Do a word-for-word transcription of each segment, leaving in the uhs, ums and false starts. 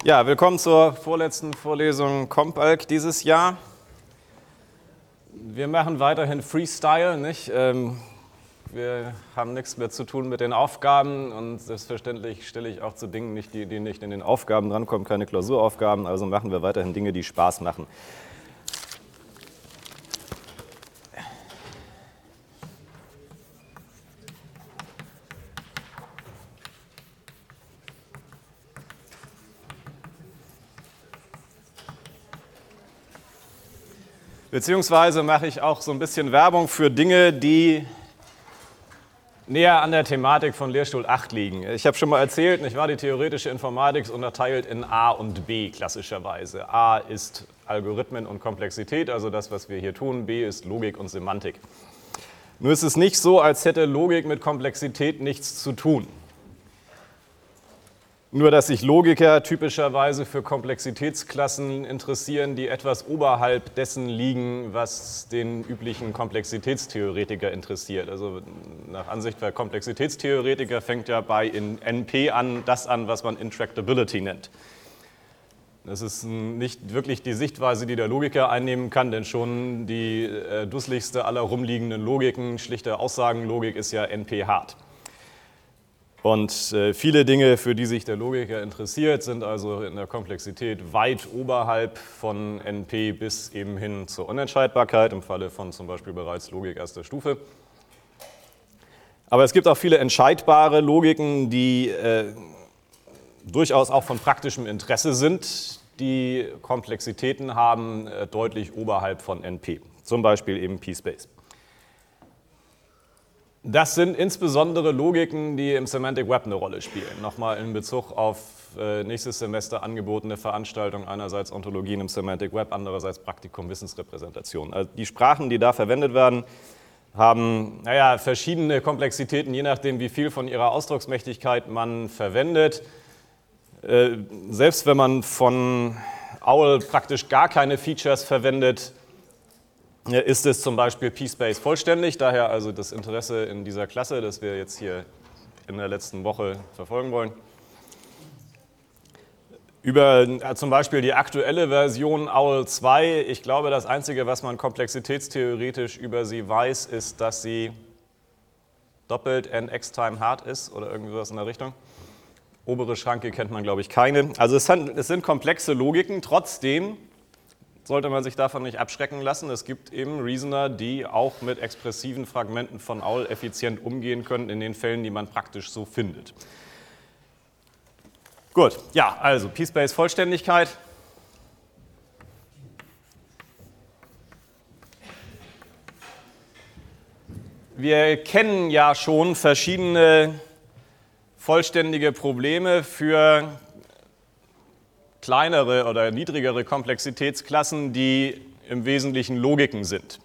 Ja, willkommen zur vorletzten Vorlesung CompAlg dieses Jahr. Wir machen weiterhin Freestyle, nicht? Ähm, wir haben nichts mehr zu tun mit den Aufgaben und selbstverständlich stelle ich auch zu Dingen nicht, die, die nicht in den Aufgaben drankommen, keine Klausuraufgaben, also machen wir weiterhin Dinge, die Spaß machen. Beziehungsweise mache ich auch so ein bisschen Werbung für Dinge, die näher an der Thematik von Lehrstuhl acht liegen. Ich habe schon mal erzählt, nicht wahr, die theoretische Informatik ist unterteilt in A und B klassischerweise. A ist Algorithmen und Komplexität, also das, was wir hier tun. B ist Logik und Semantik. Nur ist es nicht so, als hätte Logik mit Komplexität nichts zu tun. Nur, dass sich Logiker typischerweise für Komplexitätsklassen interessieren, die etwas oberhalb dessen liegen, was den üblichen Komplexitätstheoretiker interessiert. Also nach Ansicht der Komplexitätstheoretiker fängt ja bei in N P an, das an, was man Intractability nennt. Das ist nicht wirklich die Sichtweise, die der Logiker einnehmen kann, denn schon die äh, dusseligste aller rumliegenden Logiken, schlichte Aussagenlogik, ist ja N P-hart. Und äh, viele Dinge, für die sich der Logiker interessiert, sind also in der Komplexität weit oberhalb von N P bis eben hin zur Unentscheidbarkeit, im Falle von zum Beispiel bereits Logik erster Stufe. Aber es gibt auch viele entscheidbare Logiken, die äh, durchaus auch von praktischem Interesse sind, die Komplexitäten haben äh, deutlich oberhalb von N P, zum Beispiel eben P-Space. Das sind insbesondere Logiken, die im Semantic Web eine Rolle spielen. Nochmal in Bezug auf äh, nächstes Semester angebotene Veranstaltung, einerseits Ontologien im Semantic Web, andererseits Praktikum Wissensrepräsentation. Also die Sprachen, die da verwendet werden, haben naja, verschiedene Komplexitäten, je nachdem, wie viel von ihrer Ausdrucksmächtigkeit man verwendet. Äh, selbst wenn man von O W L praktisch gar keine Features verwendet, ist es zum Beispiel P-Space vollständig, daher also das Interesse in dieser Klasse, das wir jetzt hier in der letzten Woche verfolgen wollen. Über zum Beispiel die aktuelle Version O W L zwei, ich glaube, das Einzige, was man komplexitätstheoretisch über sie weiß, ist, dass sie doppelt n x-time hard ist oder irgendwas in der Richtung. Obere Schranke kennt man, glaube ich, keine. Also es sind, es sind komplexe Logiken, trotzdem sollte man sich davon nicht abschrecken lassen. Es gibt eben Reasoner, die auch mit expressiven Fragmenten von O W L effizient umgehen können, in den Fällen, die man praktisch so findet. Gut, ja, also P-Space Vollständigkeit. Wir kennen ja schon verschiedene vollständige Probleme für kleinere oder niedrigere Komplexitätsklassen, die im Wesentlichen Logiken sind.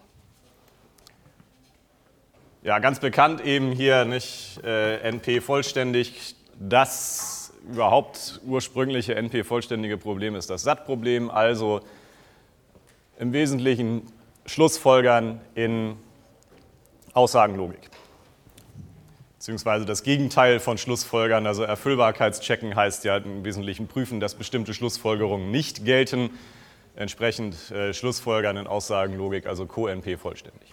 Ja, ganz bekannt eben hier nicht äh, N P vollständig. Das überhaupt ursprüngliche N P vollständige Problem ist das S A T-Problem, also im Wesentlichen Schlussfolgern in Aussagenlogik. Beziehungsweise das Gegenteil von Schlussfolgern, also Erfüllbarkeitschecken heißt ja im Wesentlichen prüfen, dass bestimmte Schlussfolgerungen nicht gelten, entsprechend äh, Schlussfolgern in Aussagenlogik, also Co-N P vollständig.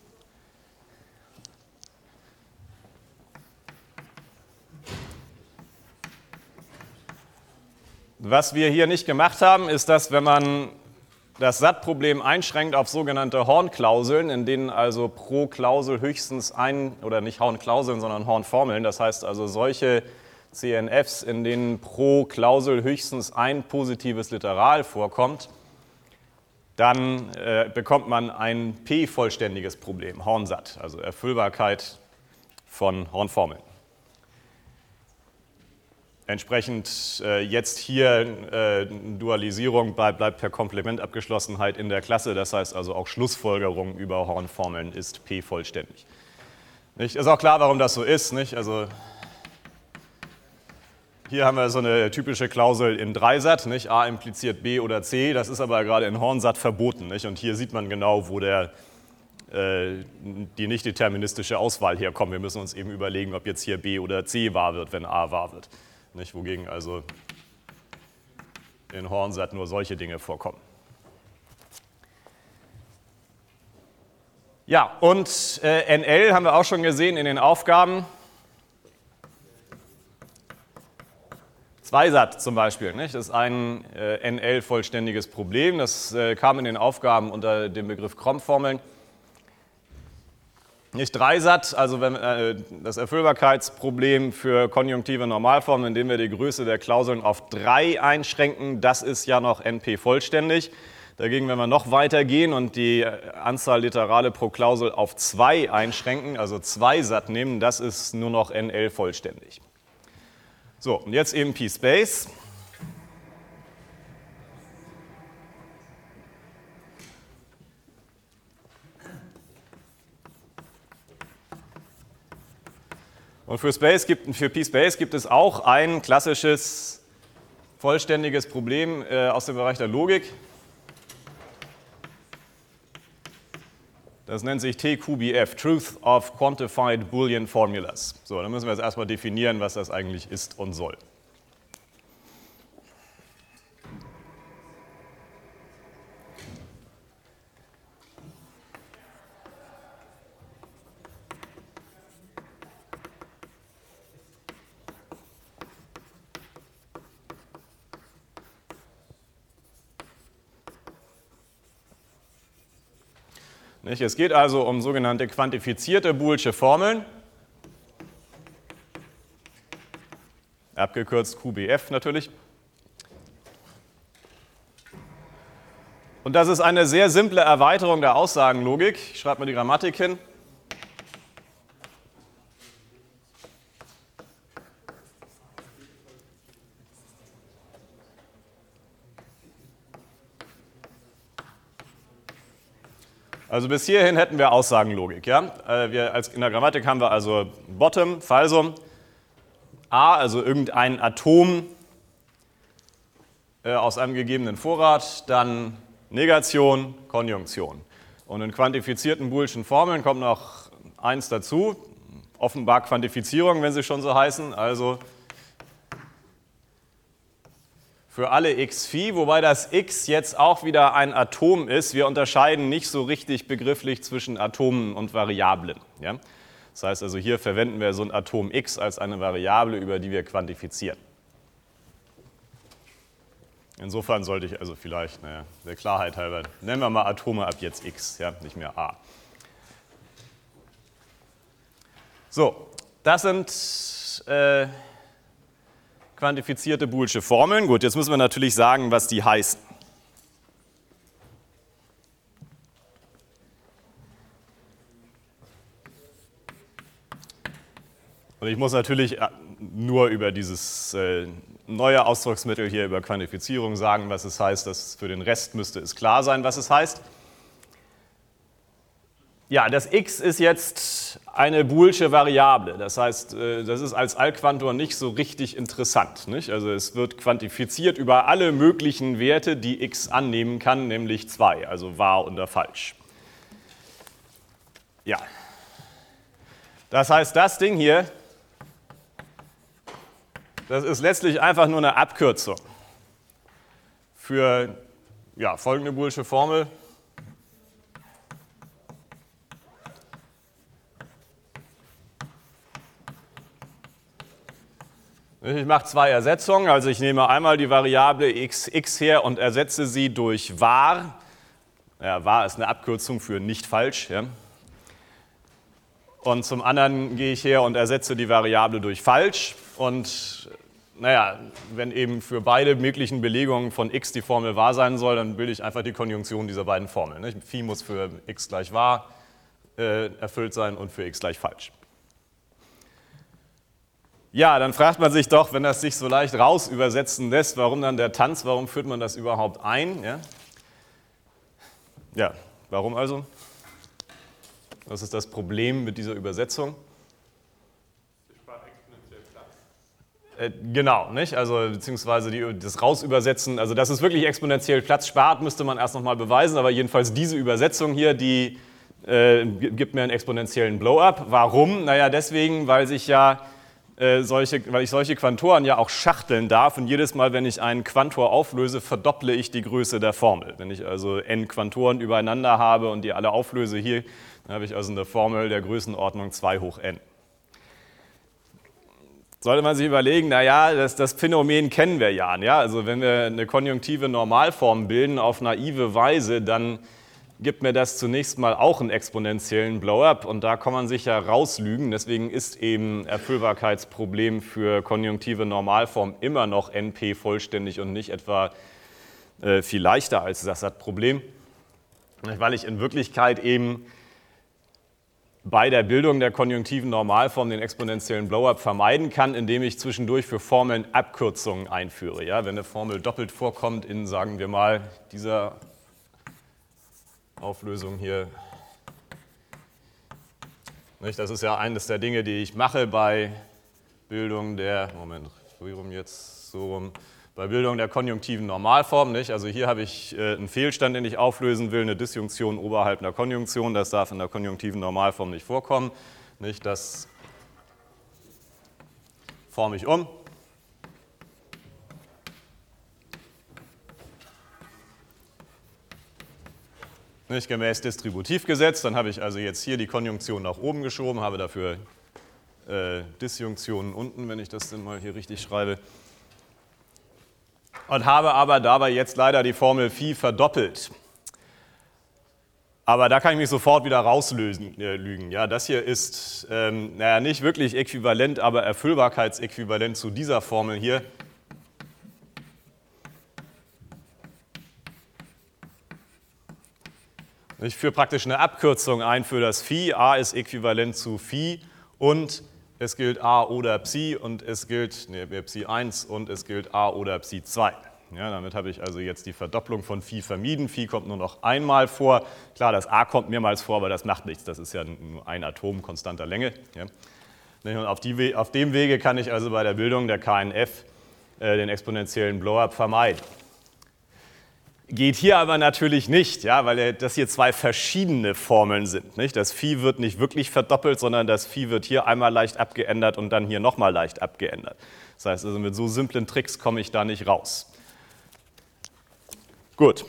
Was wir hier nicht gemacht haben, ist, dass wenn man das S A T-Problem einschränkt auf sogenannte Horn-Klauseln, in denen also pro Klausel höchstens ein, oder nicht Horn-Klauseln, sondern Horn-Formeln, das heißt also solche C N Fs, in denen pro Klausel höchstens ein positives Literal vorkommt, dann äh, bekommt man ein P-vollständiges Problem, Horn-S A T, also Erfüllbarkeit von Hornformeln. Entsprechend äh, jetzt hier äh, Dualisierung bleibt, bleibt per Komplementabgeschlossenheit in der Klasse, das heißt also auch Schlussfolgerung über Hornformeln ist P-vollständig. Nicht? Ist auch klar, warum das so ist. Nicht? Also hier haben wir so eine typische Klausel in drei S A T, nicht? A impliziert B oder C, das ist aber gerade in Horn-S A T verboten. Nicht? Und hier sieht man genau, wo der, äh, die nicht deterministische Auswahl herkommt. Wir müssen uns eben überlegen, ob jetzt hier B oder C wahr wird, wenn A wahr wird. Nicht? Wogegen also in Hornsat nur solche Dinge vorkommen. Ja, und äh, N L haben wir auch schon gesehen in den Aufgaben. Zweisat zum Beispiel, nicht? Das ist ein äh, N L-vollständiges Problem. Das äh, kam in den Aufgaben unter dem Begriff Cromb-Formeln. Nicht Dreisat, also wenn, äh, das Erfüllbarkeitsproblem für konjunktive Normalformen, indem wir die Größe der Klauseln auf drei einschränken, das ist ja noch N P vollständig. Dagegen, wenn wir noch weiter gehen und die Anzahl Literale pro Klausel auf zwei einschränken, also Zweisat nehmen, das ist nur noch N L vollständig. So, und jetzt eben P-Space. Und für, Space gibt, für P-Space gibt es auch ein klassisches vollständiges Problem äh, aus dem Bereich der Logik. Das nennt sich T Q B F, Truth of Quantified Boolean Formulas. So, dann müssen wir jetzt erstmal definieren, was das eigentlich ist und soll. Es geht also um sogenannte quantifizierte boolsche Formeln, abgekürzt Q B F natürlich. Und das ist eine sehr simple Erweiterung der Aussagenlogik. Ich schreibe mal die Grammatik hin. Also bis hierhin hätten wir Aussagenlogik. Ja? Wir als, in der Grammatik haben wir also Bottom, Falsum, A, also irgendein Atom äh, aus einem gegebenen Vorrat, dann Negation, Konjunktion. Und in quantifizierten boolschen Formeln kommt noch eins dazu, offenbar Quantifizierung, wenn sie schon so heißen, also für alle x Phi, wobei das x jetzt auch wieder ein Atom ist. Wir unterscheiden nicht so richtig begrifflich zwischen Atomen und Variablen. Ja? Das heißt also, hier verwenden wir so ein Atom x als eine Variable, über die wir quantifizieren. Insofern sollte ich also vielleicht, naja, der Klarheit halber, nennen wir mal Atome ab jetzt x, ja? Nicht mehr a. So, das sind äh, quantifizierte boolsche Formeln. Gut, jetzt müssen wir natürlich sagen, was die heißen. Und ich muss natürlich nur über dieses äh, neue Ausdrucksmittel hier, über Quantifizierung sagen, was es heißt. Das für den Rest müsste es klar sein, was es heißt. Ja, das x ist jetzt eine boolsche Variable. Das heißt, das ist als Allquantor nicht so richtig interessant. Nicht? Also es wird quantifiziert über alle möglichen Werte, die x annehmen kann, nämlich zwei, also wahr oder falsch. Ja. Das heißt, das Ding hier, das ist letztlich einfach nur eine Abkürzung für ja, folgende boolsche Formel. Ich mache zwei Ersetzungen, also ich nehme einmal die Variable x, x her und ersetze sie durch wahr. Ja, wahr ist eine Abkürzung für nicht falsch. Ja. Und zum anderen gehe ich her und ersetze die Variable durch falsch. Und naja, wenn eben für beide möglichen Belegungen von x die Formel wahr sein soll, dann bilde ich einfach die Konjunktion dieser beiden Formeln. Nicht? Phi muss für x gleich wahr äh, erfüllt sein und für x gleich falsch. Ja, dann fragt man sich doch, wenn das sich so leicht raus übersetzen lässt, warum dann der Tanz, warum führt man das überhaupt ein? Ja, ja warum also? Was ist das Problem mit dieser Übersetzung? Sie spart exponentiell Platz. Äh, genau, nicht? Also beziehungsweise die, das Rausübersetzen, also dass es wirklich exponentiell Platz spart, müsste man erst nochmal beweisen, aber jedenfalls diese Übersetzung hier, die äh, gibt mir einen exponentiellen Blow-up. Warum? Naja, deswegen, weil sich ja äh, solche, weil ich solche Quantoren ja auch schachteln darf und jedes Mal, wenn ich einen Quantor auflöse, verdopple ich die Größe der Formel. Wenn ich also n Quantoren übereinander habe und die alle auflöse hier, dann habe ich also eine Formel der Größenordnung zwei hoch n. Sollte man sich überlegen, naja, das, das Phänomen kennen wir ja, ja. Also wenn wir eine konjunktive Normalform bilden auf naive Weise, dann gibt mir das zunächst mal auch einen exponentiellen Blow-up und da kann man sich ja rauslügen. Deswegen ist eben Erfüllbarkeitsproblem für konjunktive Normalform immer noch N P vollständig und nicht etwa äh, viel leichter als das Sassat-Problem, weil ich in Wirklichkeit eben bei der Bildung der konjunktiven Normalform den exponentiellen Blow-up vermeiden kann, indem ich zwischendurch für Formeln Abkürzungen einführe. Ja, wenn eine Formel doppelt vorkommt in, sagen wir mal, dieser Auflösung hier. Das ist ja eines der Dinge, die ich mache bei Bildung der, Moment, rum jetzt so rum, bei Bildung der konjunktiven Normalform. Nicht? Also hier habe ich äh, einen Fehlstand, den ich auflösen will, eine Disjunktion oberhalb einer Konjunktion. Das darf in der konjunktiven Normalform nicht vorkommen. Nicht? Das forme ich um. Nicht gemäß Distributivgesetz, dann habe ich also jetzt hier die Konjunktion nach oben geschoben, habe dafür äh, Disjunktionen unten, wenn ich das denn mal hier richtig schreibe. Und habe aber dabei jetzt leider die Formel Phi verdoppelt. Aber da kann ich mich sofort wieder rauslösen, äh, lügen. Ja, das hier ist ähm, naja, nicht wirklich äquivalent, aber Erfüllbarkeitsäquivalent zu dieser Formel hier. Ich führe praktisch eine Abkürzung ein für das Phi. A ist äquivalent zu Phi und es gilt A oder Psi und es gilt nee, Psi eins und es gilt A oder Psi zwei. Ja, damit habe ich also jetzt die Verdopplung von Phi vermieden. Phi kommt nur noch einmal vor. Klar, das A kommt mehrmals vor, aber das macht nichts. Das ist ja nur ein Atom konstanter Länge. Ja. Und auf, die, auf dem Wege kann ich also bei der Bildung der K N F äh, den exponentiellen Blow-up vermeiden. Geht hier aber natürlich nicht, ja, weil das hier zwei verschiedene Formeln sind. Nicht? Das Phi wird nicht wirklich verdoppelt, sondern das Phi wird hier einmal leicht abgeändert und dann hier nochmal leicht abgeändert. Das heißt, also mit so simplen Tricks komme ich da nicht raus. Gut.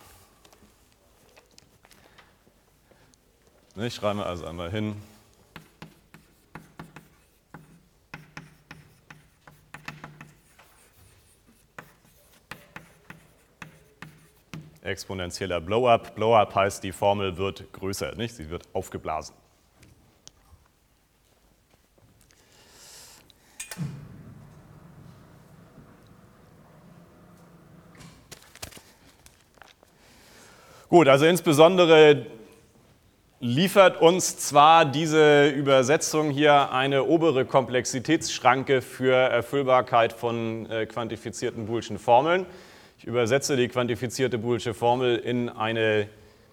Ich schreibe also einmal hin. Exponentieller Blow-up. Blow-up heißt, die Formel wird größer, nicht? Sie wird aufgeblasen. Gut, also insbesondere liefert uns zwar diese Übersetzung hier eine obere Komplexitätsschranke für Erfüllbarkeit von äh, quantifizierten Boolschen Formeln. Ich übersetze die quantifizierte Boolsche Formel in eine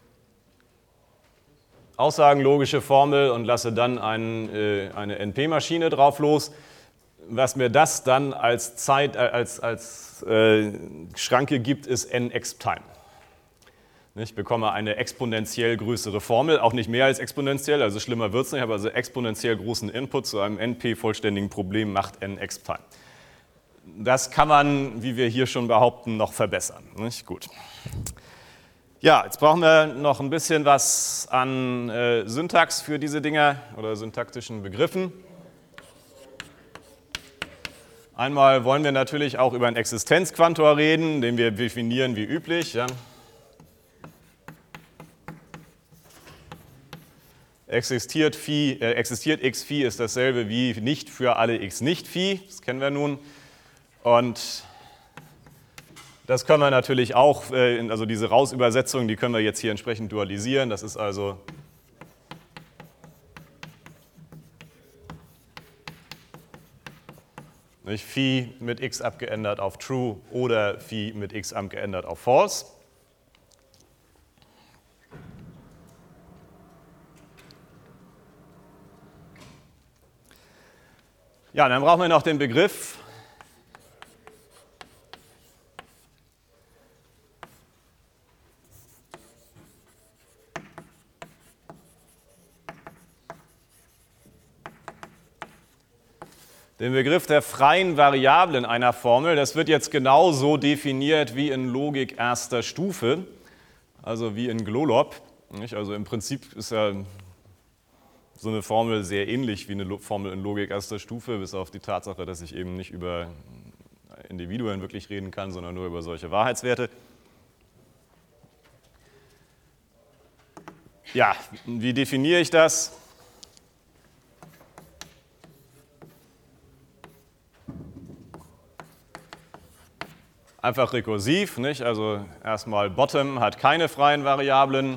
aussagenlogische Formel und lasse dann ein, äh, eine N P-Maschine drauf los. Was mir das dann als, Zeit, äh, als, als äh, Schranke gibt, ist n-exp-time. Ich bekomme eine exponentiell größere Formel, auch nicht mehr als exponentiell, also schlimmer wird es nicht, aber also exponentiell großen Input zu einem N P-vollständigen Problem macht n-exp-time. Das kann man, wie wir hier schon behaupten, noch verbessern. Nicht? Gut. Ja, jetzt brauchen wir noch ein bisschen was an äh, Syntax für diese Dinger oder syntaktischen Begriffen. Einmal wollen wir natürlich auch über einen Existenzquantor reden, den wir definieren wie üblich. Ja. Existiert, Phi, äh, existiert x Phi ist dasselbe wie nicht für alle x nicht Phi, das kennen wir nun. Und das können wir natürlich auch, äh, also diese Rausübersetzung, die können wir jetzt hier entsprechend dualisieren. Das ist also nicht, Phi mit x abgeändert auf true oder Phi mit x abgeändert auf false. Ja, dann brauchen wir noch den Begriff den Begriff der freien Variablen einer Formel. Das wird jetzt genauso definiert wie in Logik erster Stufe, also wie in Glolob. Also im Prinzip ist ja so eine Formel sehr ähnlich wie eine Formel in Logik erster Stufe, bis auf die Tatsache, dass ich eben nicht über Individuen wirklich reden kann, sondern nur über solche Wahrheitswerte. Ja, wie definiere ich das? Einfach rekursiv, nicht? Also erstmal Bottom hat keine freien Variablen.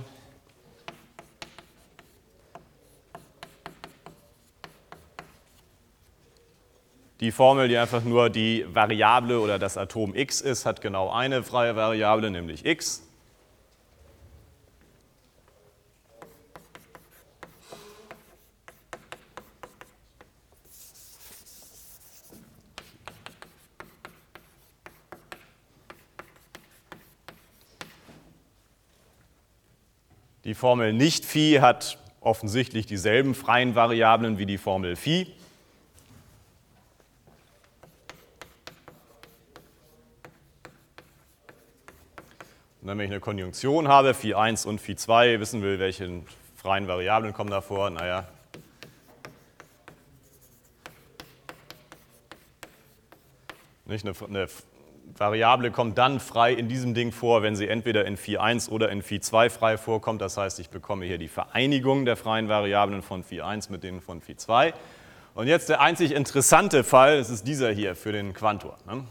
Die Formel, die einfach nur die Variable oder das Atom x ist, hat genau eine freie Variable, nämlich x. Die Formel nicht Phi hat offensichtlich dieselben freien Variablen wie die Formel Phi. Und dann, wenn ich eine Konjunktion habe, Phi eins und Phi zwei, wissen will, welche freien Variablen kommen davor, naja. Nicht, eine, eine Variable kommt dann frei in diesem Ding vor, wenn sie entweder in Phi eins oder in Phi zwei frei vorkommt. Das heißt, ich bekomme hier die Vereinigung der freien Variablen von Phi eins mit denen von Phi zwei. Und jetzt der einzig interessante Fall, das ist dieser hier für den Quantor. Ne?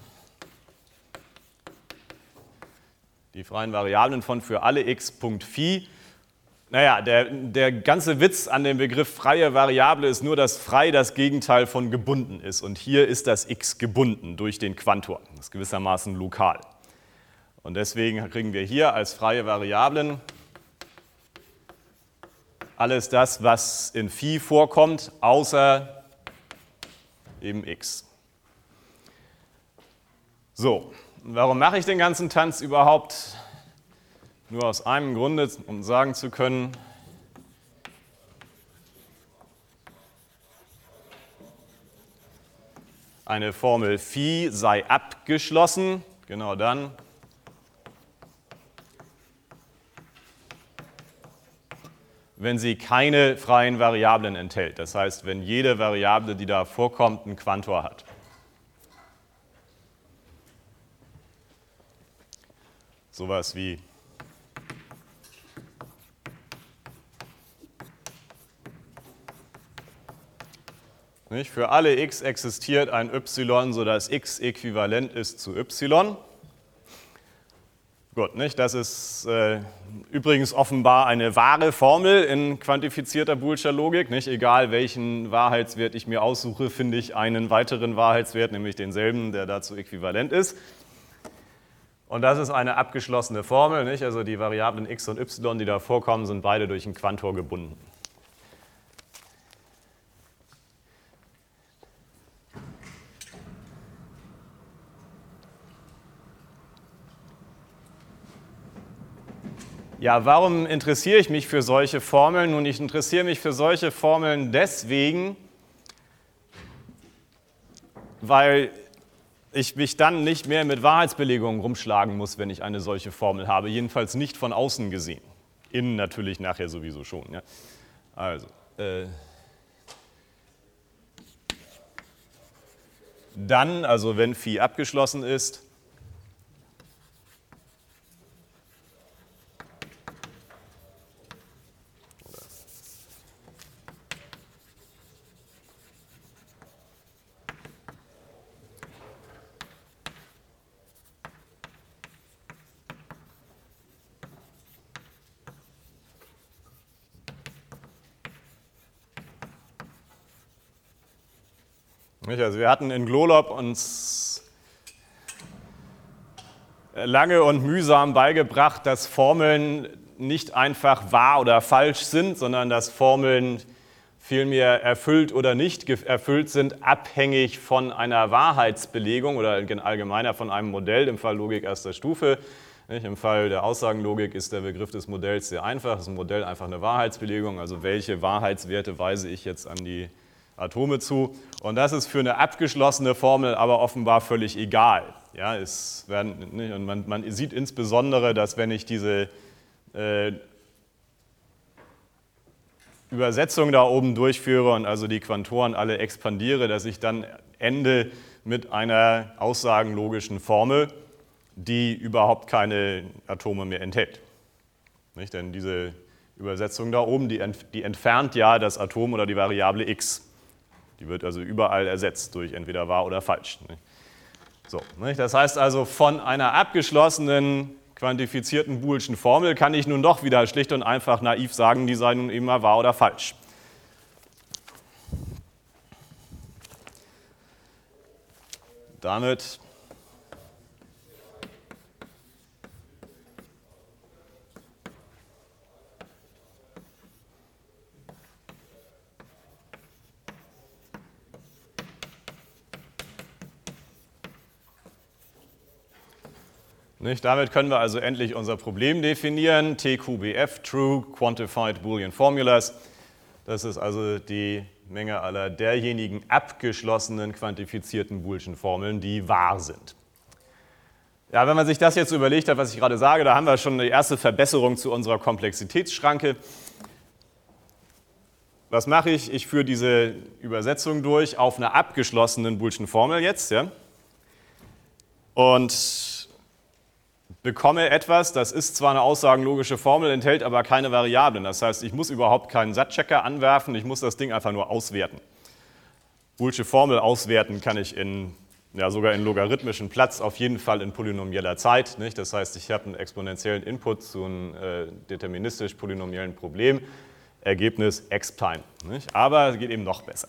Die freien Variablen von für alle x Punkt Phi. Naja, der, der ganze Witz an dem Begriff freie Variable ist nur, dass frei das Gegenteil von gebunden ist. Und hier ist das x gebunden durch den Quantor. Das ist gewissermaßen lokal. Und deswegen kriegen wir hier als freie Variablen alles das, was in Phi vorkommt, außer eben x. So, warum mache ich den ganzen Tanz überhaupt? Nur aus einem Grunde, um sagen zu können, eine Formel Phi sei abgeschlossen, genau dann, wenn sie keine freien Variablen enthält. Das heißt, wenn jede Variable, die da vorkommt, einen Quantor hat. Sowas wie nicht? Für alle x existiert ein y, sodass x äquivalent ist zu y. Gut, nicht? Das ist äh, übrigens offenbar eine wahre Formel in quantifizierter boolscher Logik. Nicht? Egal welchen Wahrheitswert ich mir aussuche, finde ich einen weiteren Wahrheitswert, nämlich denselben, der dazu äquivalent ist. Und das ist eine abgeschlossene Formel. Nicht? Also die Variablen x und y, die da vorkommen, sind beide durch einen Quantor gebunden. Ja, warum interessiere ich mich für solche Formeln? Nun, ich interessiere mich für solche Formeln deswegen, weil ich mich dann nicht mehr mit Wahrheitsbelegungen rumschlagen muss, wenn ich eine solche Formel habe. Jedenfalls nicht von außen gesehen. Innen natürlich nachher sowieso schon. Ja. Also, äh, dann, also wenn Phi abgeschlossen ist, also wir hatten in Glolob uns lange und mühsam beigebracht, dass Formeln nicht einfach wahr oder falsch sind, sondern dass Formeln vielmehr erfüllt oder nicht erfüllt sind, abhängig von einer Wahrheitsbelegung oder allgemeiner von einem Modell, im Fall Logik erster Stufe. Im Fall der Aussagenlogik ist der Begriff des Modells sehr einfach. Das ist ein Modell einfach eine Wahrheitsbelegung, also welche Wahrheitswerte weise ich jetzt an die Atome zu. Und das ist für eine abgeschlossene Formel aber offenbar völlig egal. Ja, es werden, nicht, und man, man sieht insbesondere, dass wenn ich diese äh, Übersetzung da oben durchführe und also die Quantoren alle expandiere, dass ich dann ende mit einer aussagenlogischen Formel, die überhaupt keine Atome mehr enthält. Nicht? Denn diese Übersetzung da oben, die, ent, die entfernt ja das Atom oder die Variable x. Die wird also überall ersetzt durch entweder wahr oder falsch. Nicht? So, nicht? Das heißt also, von einer abgeschlossenen, quantifizierten boolschen Formel kann ich nun doch wieder schlicht und einfach naiv sagen, die sei nun immer wahr oder falsch. Damit Nicht? Damit können wir also endlich unser Problem definieren. T Q B F, True Quantified Boolean Formulas. Das ist also die Menge aller derjenigen abgeschlossenen, quantifizierten boolschen Formeln, die wahr sind. Ja, wenn man sich das jetzt überlegt hat, was ich gerade sage, da haben wir schon eine erste Verbesserung zu unserer Komplexitätsschranke. Was mache ich? Ich führe diese Übersetzung durch auf einer abgeschlossenen boolschen Formel jetzt. Ja? Und bekomme etwas, das ist zwar eine aussagenlogische Formel, enthält aber keine Variablen. Das heißt, ich muss überhaupt keinen Satzchecker anwerfen, ich muss das Ding einfach nur auswerten. Boolsche Formel auswerten kann ich in, ja, sogar in logarithmischen Platz, auf jeden Fall in polynomieller Zeit. Nicht? Das heißt, ich habe einen exponentiellen Input zu einem äh, deterministisch polynomiellen Problem, Ergebnis X-Time. Nicht? Aber es geht eben noch besser.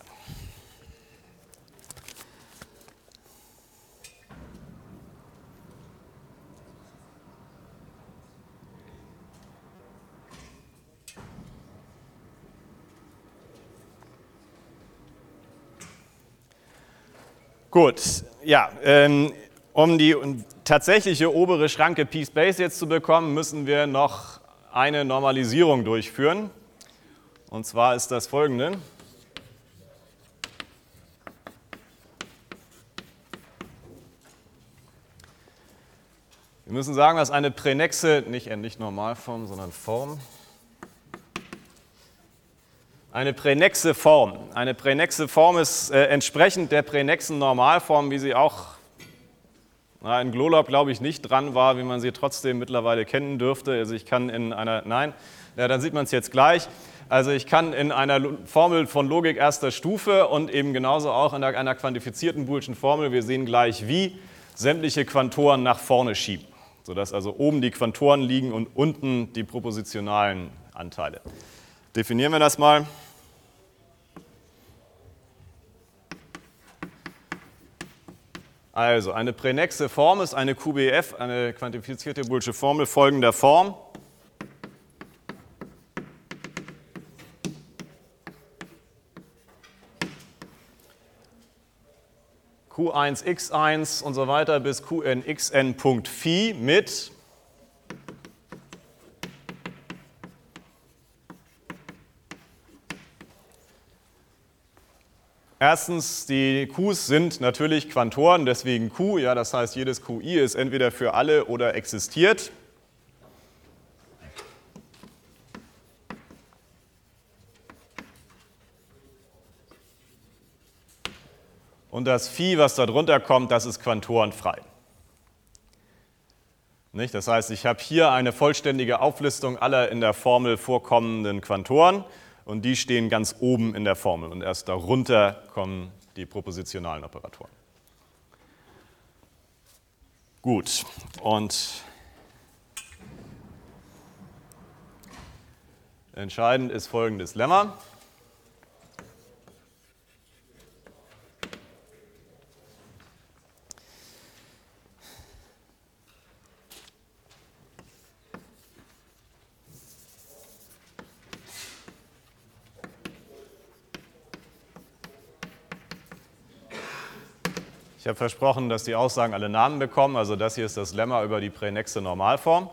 Gut, ja, ähm, um die tatsächliche obere Schranke P-Space jetzt zu bekommen, müssen wir noch eine Normalisierung durchführen. Und zwar ist das folgende. Wir müssen sagen, dass eine Pränexe, nicht, nicht Normalform, sondern Form, eine pränexe Form. Eine pränexe Form ist äh, entsprechend der pränexen Normalform, wie sie auch na, in Glolob, glaube ich, nicht dran war, wie man sie trotzdem mittlerweile kennen dürfte. Also ich kann in einer, nein, ja, dann sieht man es jetzt gleich. Also ich kann in einer Formel von Logik erster Stufe und eben genauso auch in einer quantifizierten boolschen Formel, wir sehen gleich wie, sämtliche Quantoren nach vorne schieben. Sodass also oben die Quantoren liegen und unten die propositionalen Anteile. Definieren wir das mal. Also, eine pränexe Form ist eine Q B F, eine quantifizierte boolsche Formel folgender Form. Q eins x eins und so weiter bis Qn xn Punkt Phi mit erstens, die Qs sind natürlich Quantoren, deswegen Q, ja, das heißt, jedes Q I ist entweder für alle oder existiert. Und das Phi, was da drunter kommt, das ist quantorenfrei. Nicht? Das heißt, ich habe hier eine vollständige Auflistung aller in der Formel vorkommenden Quantoren. Und die stehen ganz oben in der Formel und erst darunter kommen die propositionalen Operatoren. Gut, und entscheidend ist folgendes Lemma. Ich habe versprochen, dass die Aussagen alle Namen bekommen. Also das hier ist das Lemma über die pränexe Normalform.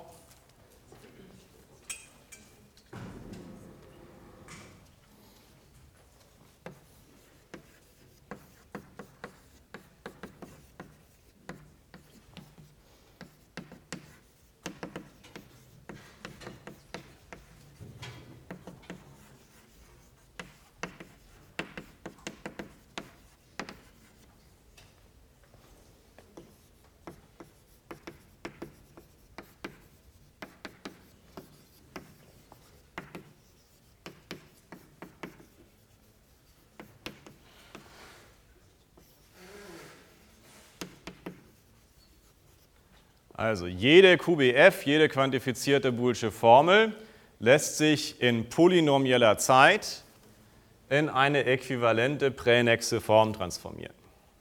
Also jede Q B F, jede quantifizierte boolsche Formel, lässt sich in polynomieller Zeit in eine äquivalente pränexe Form transformieren.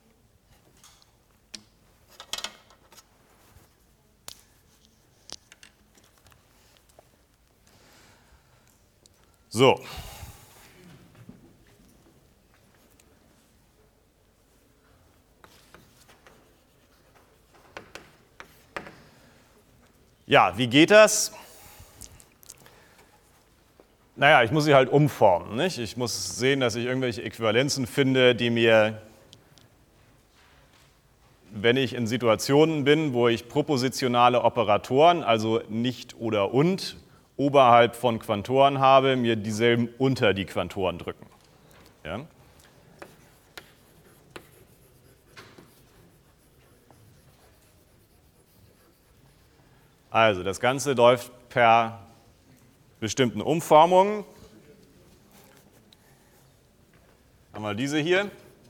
So. Ja, wie geht das? Naja, ich muss sie halt umformen. Nicht? Ich muss sehen, dass ich irgendwelche Äquivalenzen finde, die mir, wenn ich in Situationen bin, wo ich propositionale Operatoren, also nicht oder und, oberhalb von Quantoren habe, mir dieselben unter die Quantoren drücken. Ja? Also, das Ganze läuft per bestimmten Umformungen. Haben wir diese hier.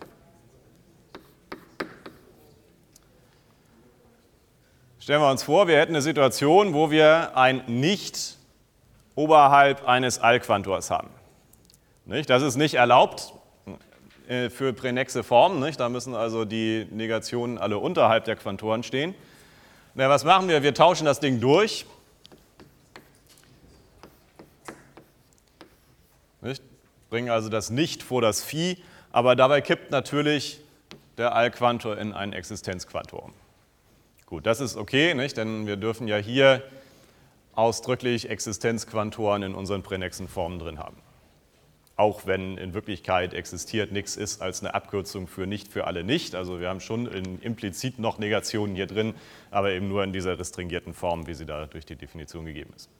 Stellen wir uns vor, wir hätten eine Situation, wo wir ein Nicht oberhalb eines Allquantors haben. Das ist nicht erlaubt für pränexe Formen. Da müssen also die Negationen alle unterhalb der Quantoren stehen. Na, was machen wir? Wir tauschen das Ding durch. Nicht? Bringen also das Nicht vor das Phi, aber dabei kippt natürlich der Allquantor in einen Existenzquantor um. Gut, das ist okay, nicht? Denn wir dürfen ja hier ausdrücklich Existenzquantoren in unseren pränexen Formen drin haben. Auch wenn in Wirklichkeit existiert nichts ist als eine Abkürzung für nicht für alle nicht. Also wir haben schon in, implizit noch Negationen hier drin, aber eben nur in dieser restringierten Form, wie sie da durch die Definition gegeben ist.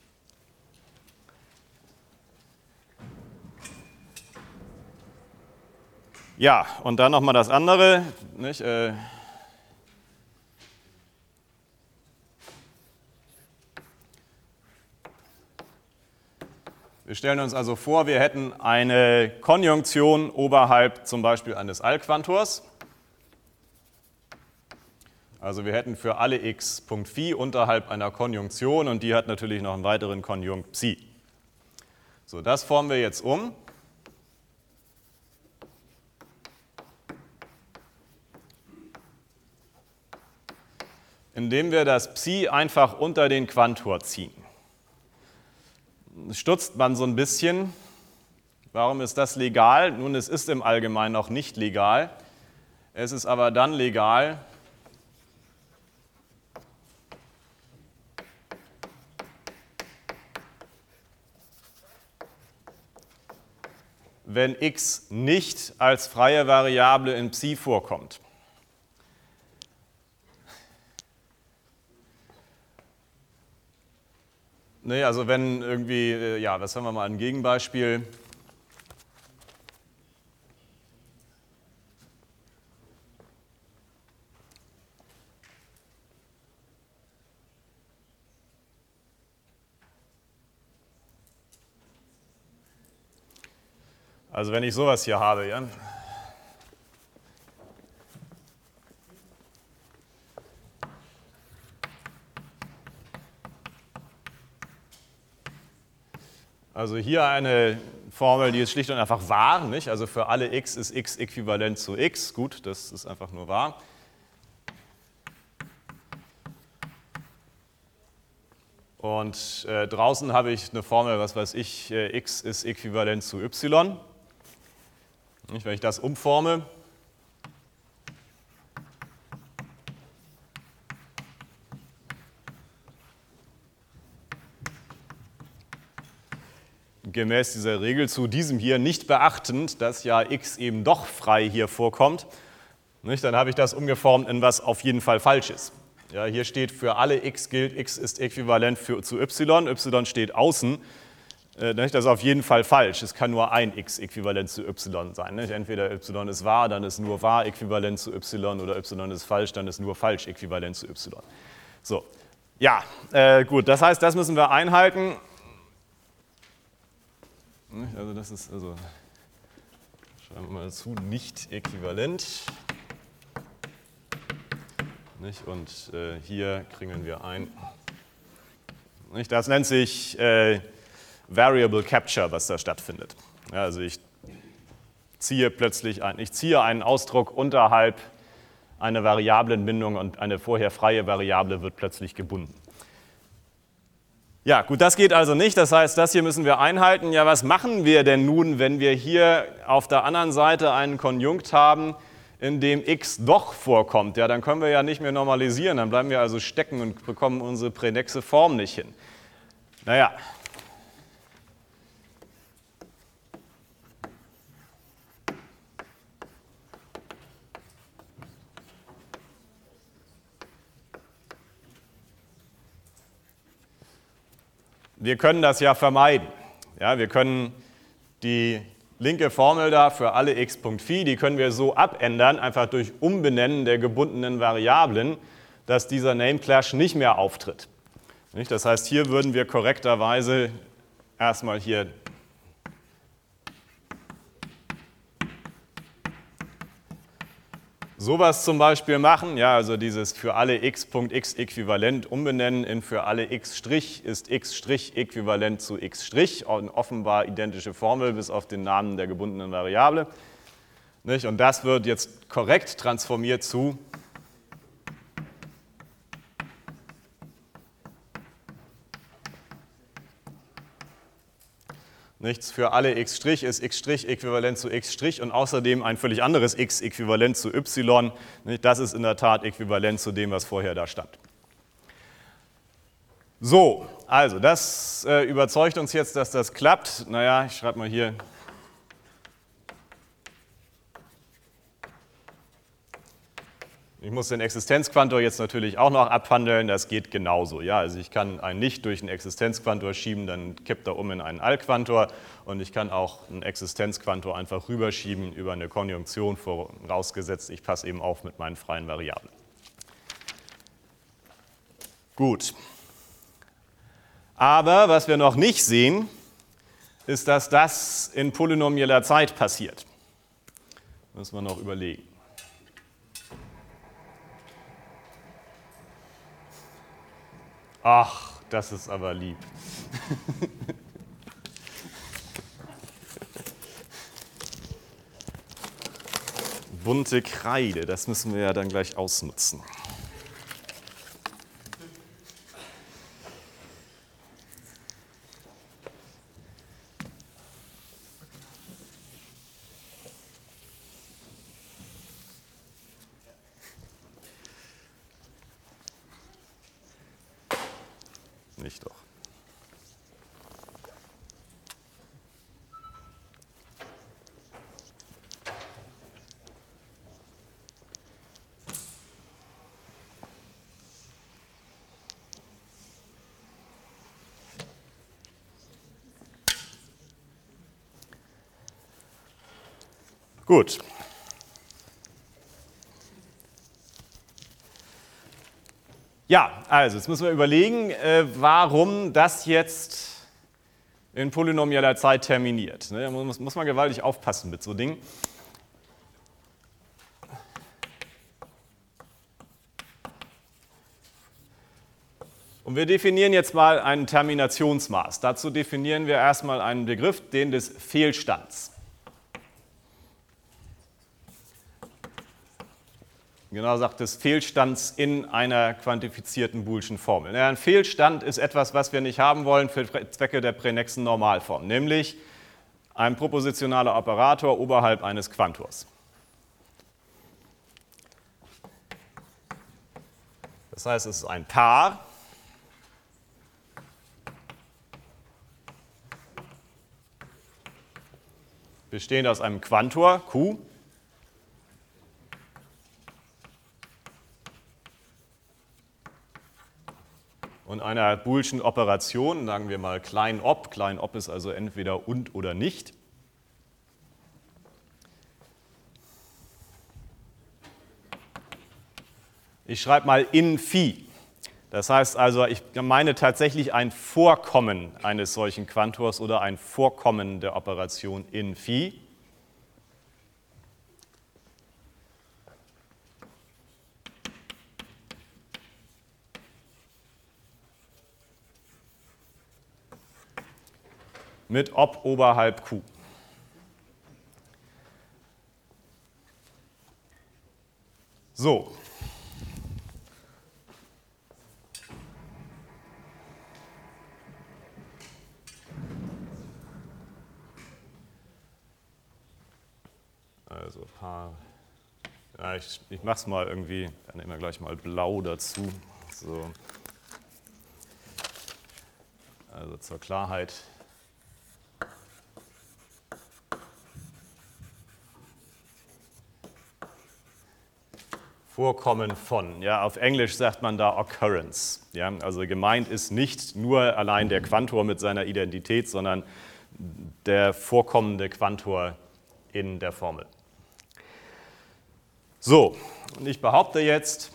Ja, und dann nochmal das andere. Nicht? Äh, Wir stellen uns also vor, wir hätten eine Konjunktion oberhalb zum Beispiel eines Allquantors. Also wir hätten für alle x Punkt Phi unterhalb einer Konjunktion und die hat natürlich noch einen weiteren Konjunkt Psi. So, das formen wir jetzt um. Indem wir das Psi einfach unter den Quantor ziehen. Stutzt man so ein bisschen. Warum ist das legal? Nun, es ist im Allgemeinen noch nicht legal. Es ist aber dann legal, wenn x nicht als freie Variable in Psi vorkommt. Nee, also wenn irgendwie, ja, was haben wir mal, ein Gegenbeispiel. Also wenn ich sowas hier habe, ja. Also hier eine Formel, die ist schlicht und einfach wahr, nicht? Also für alle x ist x äquivalent zu x. Gut, das ist einfach nur wahr. Und äh, draußen habe ich eine Formel, was weiß ich, äh, x ist äquivalent zu y. Nicht? Wenn ich das umforme, gemäß dieser Regel zu diesem hier nicht beachtend, dass ja x eben doch frei hier vorkommt, nicht? Dann habe ich das umgeformt in was auf jeden Fall falsch ist. Ja, hier steht, für alle x gilt, x ist äquivalent für, zu y, y steht außen. Äh, nicht? Das ist auf jeden Fall falsch. Es kann nur ein x äquivalent zu y sein. Nicht? Entweder y ist wahr, dann ist nur wahr äquivalent zu y, oder y ist falsch, dann ist nur falsch äquivalent zu y. So, ja, äh, gut, das heißt, das müssen wir einhalten. Also das ist, also, schreiben wir mal dazu, nicht äquivalent. Nicht? Und äh, hier kringeln wir ein. Nicht? Das nennt sich äh, Variable Capture, was da stattfindet. Ja, also ich ziehe plötzlich ein, ich ziehe einen Ausdruck unterhalb einer Variablenbindung und eine vorher freie Variable wird plötzlich gebunden. Ja, gut, das geht also nicht. Das heißt, das hier müssen wir einhalten. Ja, was machen wir denn nun, wenn wir hier auf der anderen Seite einen Konjunkt haben, in dem x doch vorkommt? Ja, dann können wir ja nicht mehr normalisieren. Dann bleiben wir also stecken und bekommen unsere pränexe Form nicht hin. Naja. Wir können das ja vermeiden. Ja, wir können die linke Formel da für alle x.phi, die können wir so abändern, einfach durch Umbenennen der gebundenen Variablen, dass dieser Name-Clash nicht mehr auftritt. Das heißt, hier würden wir korrekterweise erstmal hier sowas zum Beispiel machen, ja, also dieses für alle x.x äquivalent umbenennen in für alle x' ist x' äquivalent zu x', eine offenbar identische Formel bis auf den Namen der gebundenen Variable. Nicht? Und das wird jetzt korrekt transformiert zu nichts für alle x' ist x' äquivalent zu x' und außerdem ein völlig anderes x äquivalent zu y. Das ist in der Tat äquivalent zu dem, was vorher da stand. So, also das äh, überzeugt uns jetzt, dass das klappt. Naja, ich schreibe mal hier. Ich muss den Existenzquantor jetzt natürlich auch noch abhandeln, das geht genauso. Ja, also ich kann ein Nicht durch einen Existenzquantor schieben, dann kippt er um in einen Allquantor und ich kann auch einen Existenzquantor einfach rüberschieben über eine Konjunktion, vorausgesetzt, ich passe eben auf mit meinen freien Variablen. Gut. Aber was wir noch nicht sehen, ist, dass das in polynomieller Zeit passiert. Müssen wir noch überlegen. Ach, das ist aber lieb. Bunte Kreide, das müssen wir ja dann gleich ausnutzen. Nicht doch. Gut. Ja, also jetzt müssen wir überlegen, äh, warum das jetzt in polynomieller Zeit terminiert. Ne, da muss, muss man gewaltig aufpassen mit so Dingen. Und wir definieren jetzt mal ein Terminationsmaß. Dazu definieren wir erstmal einen Begriff, den des Fehlstands. Genau sagt des Fehlstands in einer quantifizierten boolschen Formel. Ja, ein Fehlstand ist etwas, was wir nicht haben wollen für Zwecke der pränexen Normalform, nämlich ein propositionaler Operator oberhalb eines Quantors. Das heißt, es ist ein Paar. Bestehend aus einem Quantor, Q, und einer boolschen Operation, sagen wir mal klein ob, klein ob ist also entweder und oder nicht. Ich schreibe mal in Phi. Das heißt also, ich meine tatsächlich ein Vorkommen eines solchen Quantors oder ein Vorkommen der Operation in Phi. mit ob oberhalb Q. So. Also paar, ja, ich, ich mache es mal irgendwie, dann nehmen wir gleich mal blau dazu. So. Also zur Klarheit. Vorkommen von, ja, auf Englisch sagt man da Occurrence. Ja, also gemeint ist nicht nur allein der Quantor mit seiner Identität, sondern der vorkommende Quantor in der Formel. So, und ich behaupte jetzt,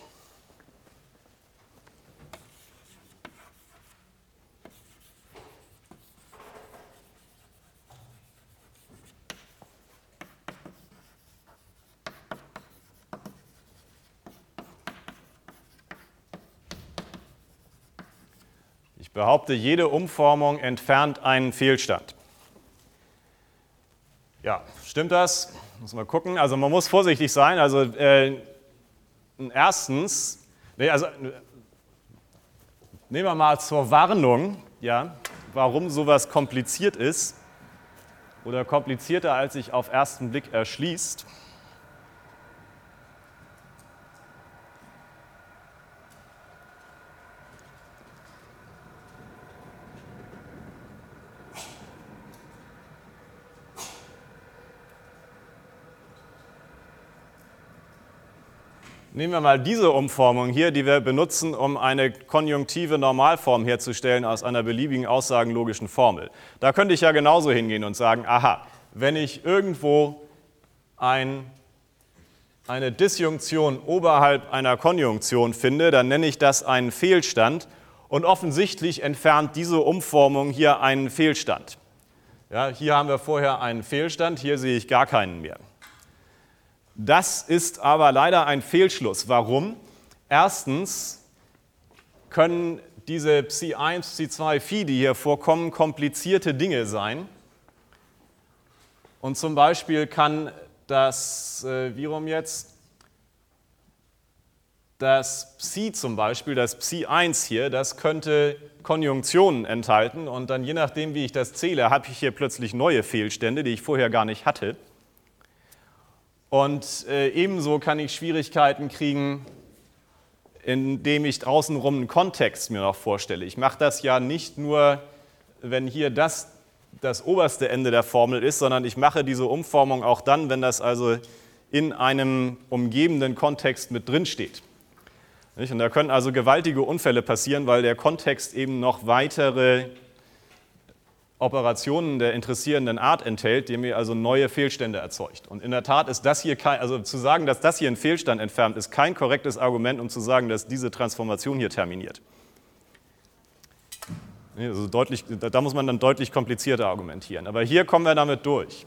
ich behaupte, jede Umformung entfernt einen Fehlstand. Ja, stimmt das? Muss man gucken. Also man muss vorsichtig sein. Also äh, erstens, nee, also nehmen wir mal zur Warnung, ja, warum sowas kompliziert ist oder komplizierter als sich auf ersten Blick erschließt. Nehmen wir mal diese Umformung hier, die wir benutzen, um eine konjunktive Normalform herzustellen aus einer beliebigen aussagenlogischen Formel. Da könnte ich ja genauso hingehen und sagen, aha, wenn ich irgendwo ein, eine Disjunktion oberhalb einer Konjunktion finde, dann nenne ich das einen Fehlstand und offensichtlich entfernt diese Umformung hier einen Fehlstand. Ja, hier haben wir vorher einen Fehlstand, hier sehe ich gar keinen mehr. Das ist aber leider ein Fehlschluss. Warum? Erstens können diese Psi eins, Psi zwei Phi, die hier vorkommen, komplizierte Dinge sein. Und zum Beispiel kann das, äh, wie rum jetzt, das Psi zum Beispiel, das Psi eins hier, das könnte Konjunktionen enthalten. Und dann je nachdem, wie ich das zähle, habe ich hier plötzlich neue Fehlstände, die ich vorher gar nicht hatte. Und äh, ebenso kann ich Schwierigkeiten kriegen, indem ich außenrum einen Kontext mir noch vorstelle. Ich mache das ja nicht nur, wenn hier das das oberste Ende der Formel ist, sondern ich mache diese Umformung auch dann, wenn das also in einem umgebenden Kontext mit drin steht. Und da können also gewaltige Unfälle passieren, weil der Kontext eben noch weitere Operationen der interessierenden Art enthält, die mir also neue Fehlstände erzeugt. Und in der Tat ist das hier kein, also zu sagen, dass das hier einen Fehlstand entfernt, ist kein korrektes Argument, um zu sagen, dass diese Transformation hier terminiert. Also deutlich, da muss man dann deutlich komplizierter argumentieren. Aber hier kommen wir damit durch.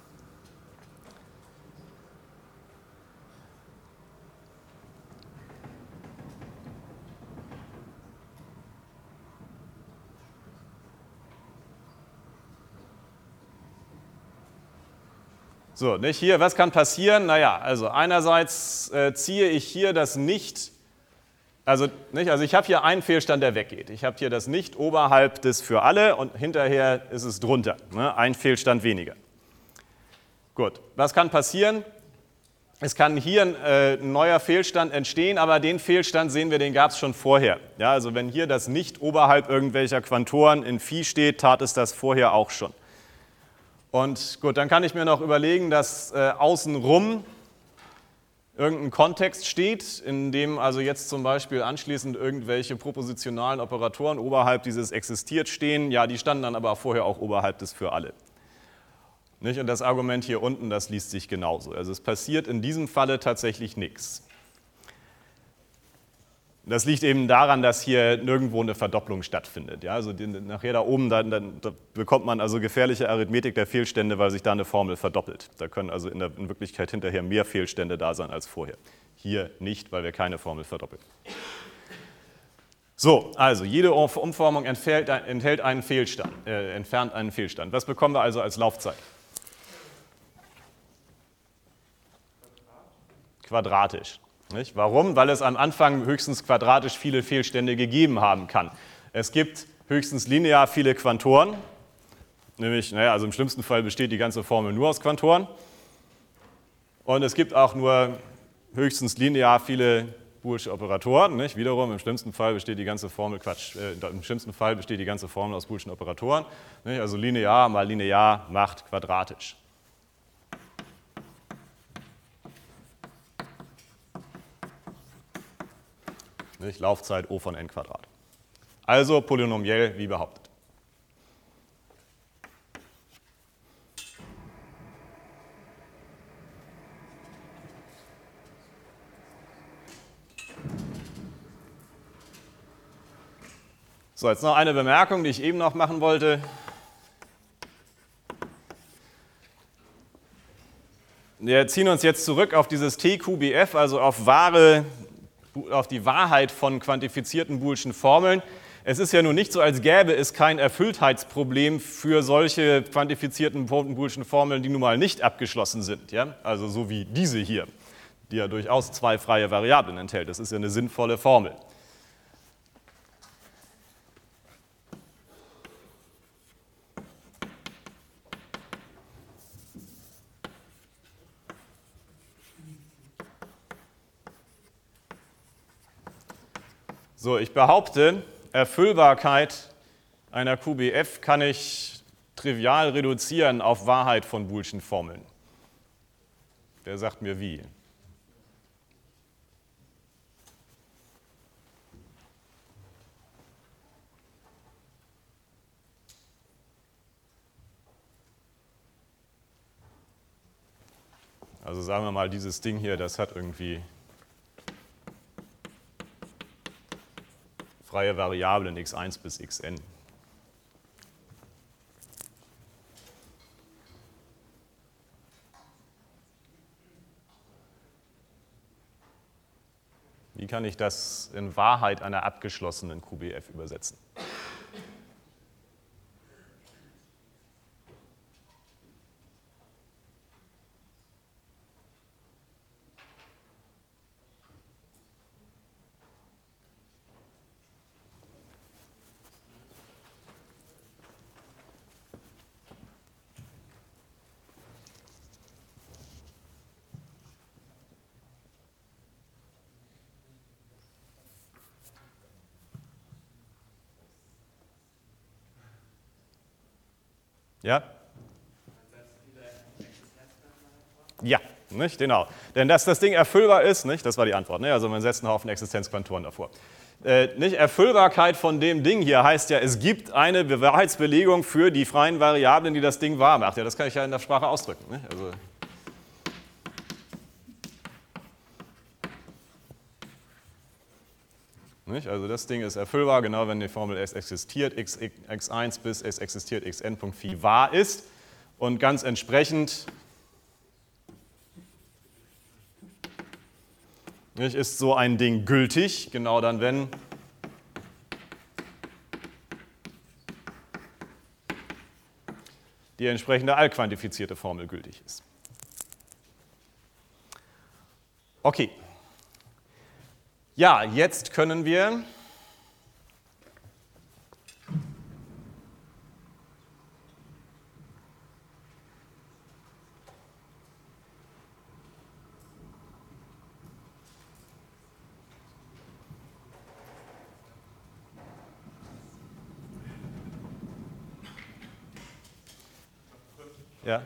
So, nicht hier, was kann passieren? Naja, also einerseits äh, ziehe ich hier das Nicht, also, nicht, also ich habe hier einen Fehlstand, der weggeht. Ich habe hier das Nicht oberhalb des für alle und hinterher ist es drunter, ne? Ein Fehlstand weniger. Gut, was kann passieren? Es kann hier ein, äh, ein neuer Fehlstand entstehen, aber den Fehlstand sehen wir, den gab es schon vorher. Ja, also wenn hier das Nicht oberhalb irgendwelcher Quantoren in Phi steht, tat es das vorher auch schon. Und gut, dann kann ich mir noch überlegen, dass äh, außenrum irgendein Kontext steht, in dem also jetzt zum Beispiel anschließend irgendwelche propositionalen Operatoren oberhalb dieses existiert stehen. Ja, die standen dann aber vorher auch oberhalb des für alle. Nicht? Und das Argument hier unten, das liest sich genauso. Also es passiert in diesem Falle tatsächlich nichts. Das liegt eben daran, dass hier nirgendwo eine Verdopplung stattfindet. Ja, also die, nachher da oben, da, da, da bekommt man also gefährliche Arithmetik der Fehlstände, weil sich da eine Formel verdoppelt. Da können also in, der, in Wirklichkeit hinterher mehr Fehlstände da sein als vorher. Hier nicht, weil wir keine Formel verdoppeln. So, also jede Umformung enthält, enthält einen Fehlstand, äh, entfernt einen Fehlstand. Was bekommen wir also als Laufzeit? Quadratisch. Nicht? Warum? Weil es am Anfang höchstens quadratisch viele Fehlstände gegeben haben kann. Es gibt höchstens linear viele Quantoren, nämlich, naja, also im schlimmsten Fall besteht die ganze Formel nur aus Quantoren. Und es gibt auch nur höchstens linear viele boolsche Operatoren. Nicht? Wiederum, im schlimmsten Fall besteht die ganze Formel, Quatsch, äh, im schlimmsten Fall besteht die ganze Formel aus boolschen Operatoren. Nicht? Also linear mal linear macht quadratisch. Nicht? Laufzeit O von n Quadrat. Also polynomiell wie behauptet. So, jetzt noch eine Bemerkung, die ich eben noch machen wollte. Wir ziehen uns jetzt zurück auf dieses T Q B F, also auf, wahre, auf die Wahrheit von quantifizierten boolschen Formeln. Es ist ja nun nicht so, als gäbe es kein Erfülltheitsproblem für solche quantifizierten boolschen Formeln, die nun mal nicht abgeschlossen sind. Ja? Also so wie diese hier, die ja durchaus zwei freie Variablen enthält. Das ist ja eine sinnvolle Formel. So, ich behaupte, Erfüllbarkeit einer Q B F kann ich trivial reduzieren auf Wahrheit von boolschen Formeln. Wer sagt mir wie? Also sagen wir mal, dieses Ding hier, das hat irgendwie freie Variablen x eins bis xn. Wie kann ich das in Wahrheit einer abgeschlossenen Q B F übersetzen? Ja? Ja, nicht? Genau. Denn dass das Ding erfüllbar ist, nicht? Das war die Antwort. Ne? Also man setzt einen Haufen Existenzquantoren davor. Äh, nicht? Erfüllbarkeit von dem Ding hier heißt ja, es gibt eine Wahrheitsbelegung für die freien Variablen, die das Ding wahr macht. Ja, das kann ich ja in der Sprache ausdrücken. Nicht? Also Nicht? Also das Ding ist erfüllbar, genau wenn die Formel S existiert, x, x eins bis S existiert, xn.phi wahr ist. Und ganz entsprechend nicht, ist so ein Ding gültig, genau dann, wenn die entsprechende allquantifizierte Formel gültig ist. Okay. Ja, jetzt können wir ja.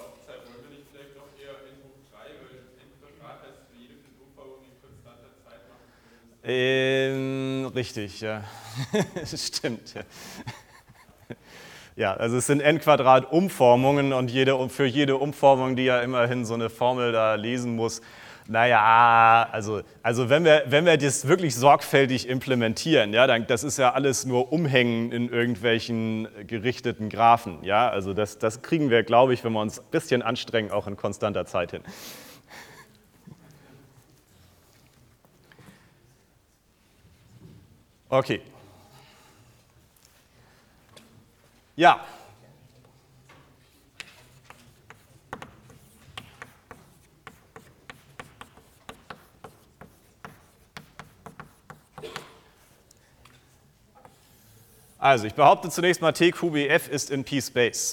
Ähm, richtig, ja. Stimmt. Ja. Ja, also es sind n Quadrat Umformungen und jede, für jede Umformung, die ja immerhin so eine Formel da lesen muss, naja, also, also wenn, wir, wenn wir das wirklich sorgfältig implementieren, ja, dann, das ist ja alles nur Umhängen in irgendwelchen gerichteten Graphen. Ja, also das, das kriegen wir, glaube ich, wenn wir uns ein bisschen anstrengen, auch in konstanter Zeit hin. Okay. Ja. Also, ich behaupte zunächst mal, T Q B F ist in P-Space.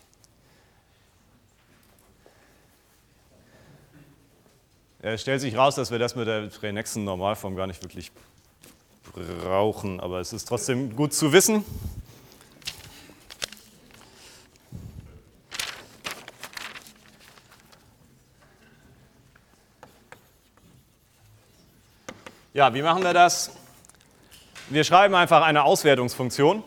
Es stellt sich raus, dass wir das mit der Frey-Nexon-Normalform gar nicht wirklich brauchen, aber es ist trotzdem gut zu wissen. Ja, wie machen wir das? Wir schreiben einfach eine Auswertungsfunktion.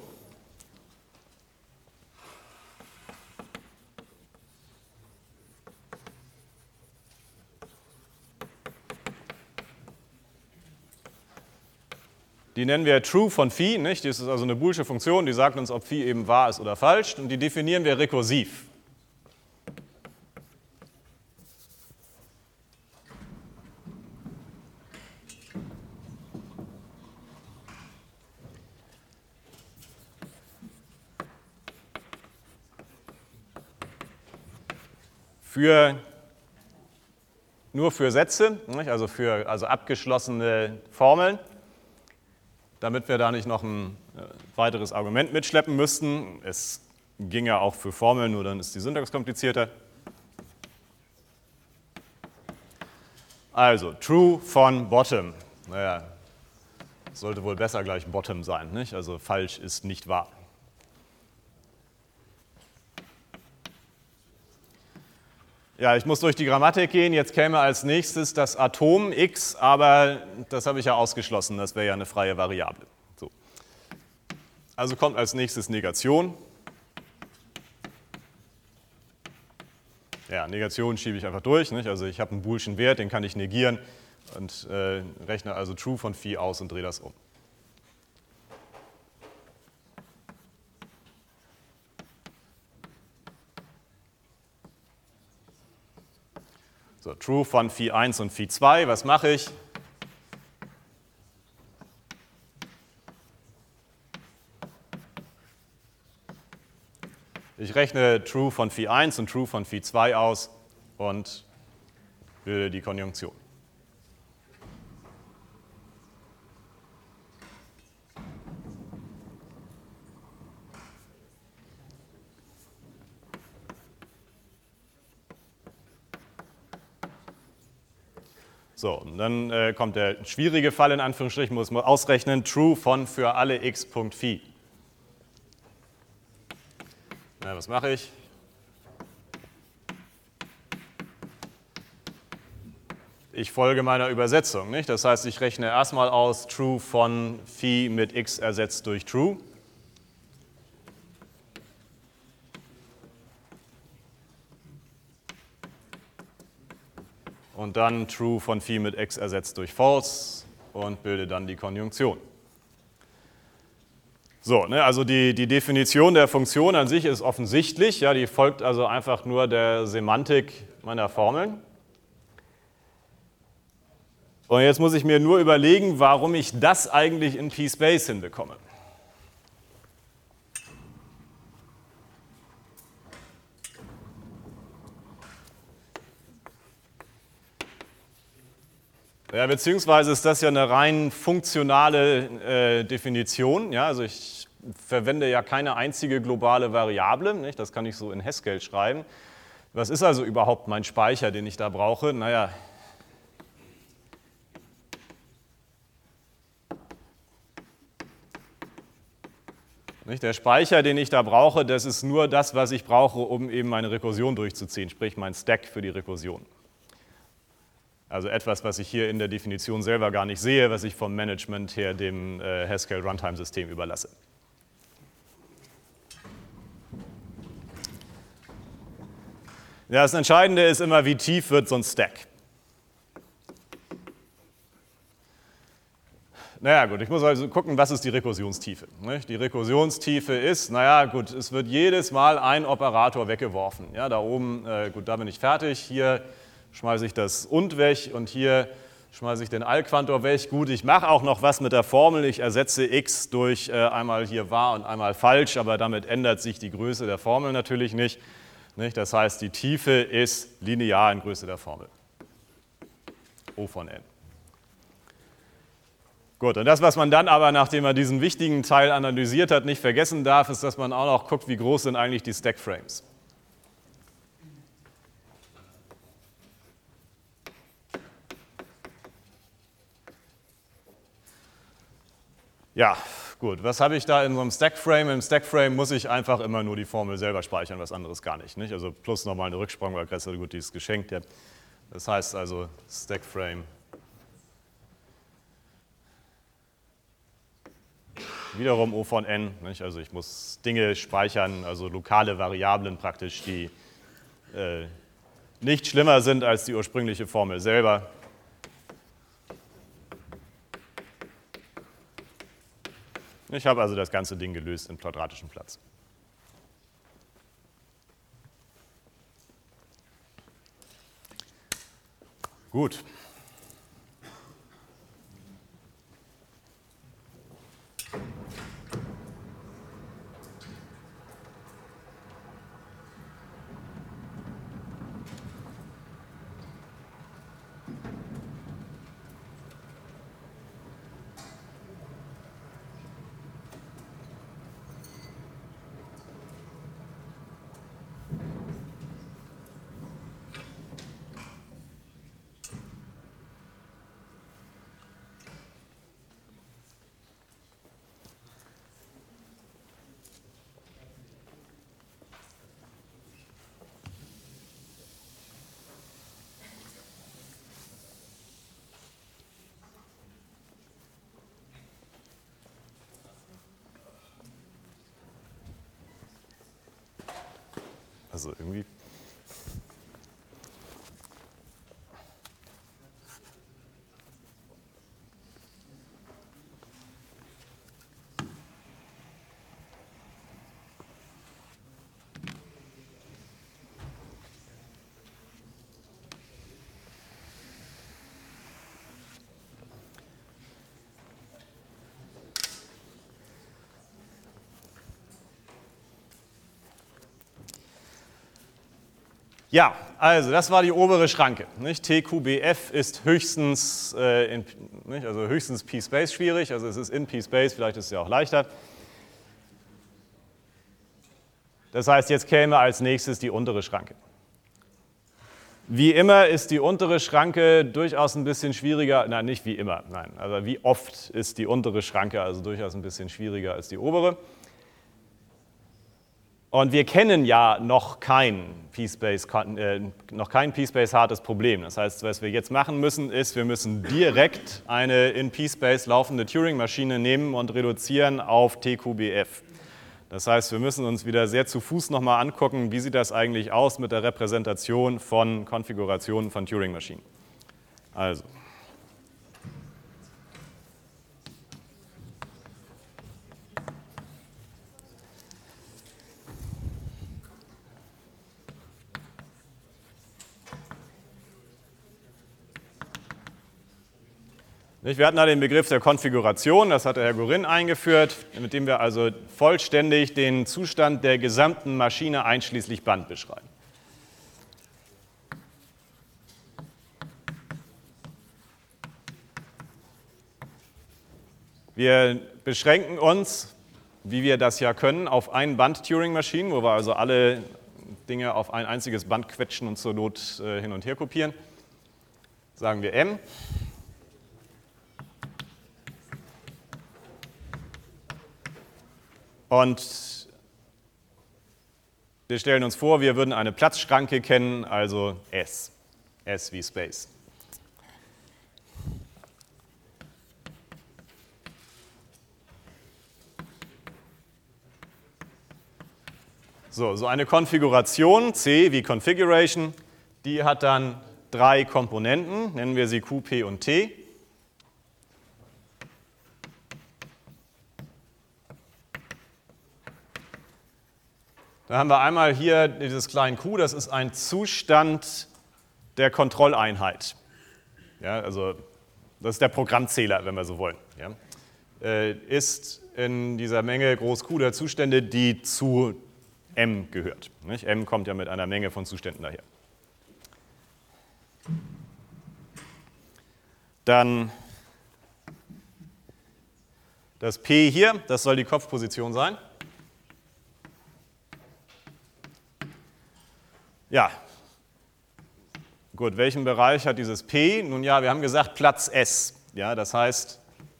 Die nennen wir True von Phi, nicht? Das ist also eine boolsche Funktion, die sagt uns, ob Phi eben wahr ist oder falsch, und die definieren wir rekursiv. Für, nur für Sätze, nicht? Also für also abgeschlossene Formeln, damit wir da nicht noch ein weiteres Argument mitschleppen müssten. Es ging ja auch für Formeln, nur dann ist die Syntax komplizierter. Also, true von bottom. Naja, sollte wohl besser gleich bottom sein, nicht? Also falsch ist nicht wahr. Ja, ich muss durch die Grammatik gehen. Jetzt käme als nächstes das Atom x, aber das habe ich ja ausgeschlossen. Das wäre ja eine freie Variable. So. Also kommt als nächstes Negation. Ja, Negation schiebe ich einfach durch, nicht? Also ich habe einen boolschen Wert, den kann ich negieren und äh, rechne also True von Phi aus und drehe das um. So, True von Phi eins und Phi zwei, was mache ich? Ich rechne True von Phi eins und True von Phi zwei aus und bilde die Konjunktion. So, und dann äh, kommt der schwierige Fall in Anführungsstrichen, muss man ausrechnen, True von für alle x.phi. Na, was mache ich? Ich folge meiner Übersetzung, nicht? Das heißt, ich rechne erstmal aus True von Phi mit x ersetzt durch True. Und dann True von Phi mit x ersetzt durch False und bilde dann die Konjunktion. So, ne, also die, die Definition der Funktion an sich ist offensichtlich. Ja, die folgt also einfach nur der Semantik meiner Formeln. Und jetzt muss ich mir nur überlegen, warum ich das eigentlich in P-Space hinbekomme. Ja, beziehungsweise ist das ja eine rein funktionale äh, Definition. Ja, also ich verwende ja keine einzige globale Variable, nicht? Das kann ich so in Haskell schreiben. Was ist also überhaupt mein Speicher, den ich da brauche? Naja, nicht? Der Speicher, den ich da brauche, das ist nur das, was ich brauche, um eben meine Rekursion durchzuziehen, sprich mein Stack für die Rekursion. Also etwas, was ich hier in der Definition selber gar nicht sehe, was ich vom Management her dem äh, Haskell Runtime-System überlasse. Ja, das Entscheidende ist immer, wie tief wird so ein Stack. Naja gut, ich muss also gucken, was ist die Rekursionstiefe. Nicht? Die Rekursionstiefe ist, naja gut, es wird jedes Mal ein Operator weggeworfen. Ja, da oben, äh, gut, da bin ich fertig, hier schmeiße ich das und weg und hier schmeiße ich den Allquantor weg. Gut, ich mache auch noch was mit der Formel. Ich ersetze x durch äh, einmal hier wahr und einmal falsch, aber damit ändert sich die Größe der Formel natürlich nicht. Nicht? Das heißt, die Tiefe ist linear in Größe der Formel. O von n. Gut, und das, was man dann aber, nachdem man diesen wichtigen Teil analysiert hat, nicht vergessen darf, ist, dass man auch noch guckt, wie groß sind eigentlich die Stackframes. Ja, gut, was habe ich da in so einem Stackframe? Im Stackframe muss ich einfach immer nur die Formel selber speichern, was anderes gar nicht. nicht? Also plus nochmal eine Rücksprungbargröße, gut, die ist geschenkt. Ja. Das heißt also Stackframe. Wiederum O von n, nicht? Also ich muss Dinge speichern, also lokale Variablen praktisch, die äh, nicht schlimmer sind als die ursprüngliche Formel selber. Ich habe also das ganze Ding gelöst in quadratischem Platz. Gut. Also irgendwie. Ja, also das war die obere Schranke. Nicht? T Q B F ist höchstens, äh, in, nicht? Also höchstens P-Space schwierig, also es ist in P-Space, vielleicht ist es ja auch leichter. Das heißt, jetzt käme als nächstes die untere Schranke. Wie immer ist die untere Schranke durchaus ein bisschen schwieriger, nein, nicht wie immer, nein, also wie oft ist die untere Schranke also durchaus ein bisschen schwieriger als die obere. Und wir kennen ja noch kein P-Space, äh, noch kein P-Space-hartes Problem. Das heißt, was wir jetzt machen müssen, ist, wir müssen direkt eine in P-Space laufende Turing-Maschine nehmen und reduzieren auf T Q B F. Das heißt, wir müssen uns wieder sehr zu Fuß nochmal angucken, wie sieht das eigentlich aus mit der Repräsentation von Konfigurationen von Turing-Maschinen. Also. Wir hatten da den Begriff der Konfiguration, das hat der Herr Gorin eingeführt, mit dem wir also vollständig den Zustand der gesamten Maschine einschließlich Band beschreiben. Wir beschränken uns, wie wir das ja können, auf ein Band Turing-Maschinen, wo wir also alle Dinge auf ein einziges Band quetschen und zur Not äh, hin und her kopieren. Sagen wir M. Und wir stellen uns vor, wir würden eine Platzschranke kennen, also S. S wie Space. So, so eine Konfiguration, C wie Configuration, die hat dann drei Komponenten, nennen wir sie Q, P und T. Da haben wir einmal hier dieses kleine Q, das ist ein Zustand der Kontrolleinheit. Ja, also das ist der Programmzähler, wenn wir so wollen, ja, äh, ist in dieser Menge groß Q der Zustände, die zu M gehört. Nicht? M kommt ja mit einer Menge von Zuständen daher. Dann das P hier, das soll die Kopfposition sein. Ja, gut, welchen Bereich hat dieses P? Nun ja, wir haben gesagt Platz S. Ja, das heißt,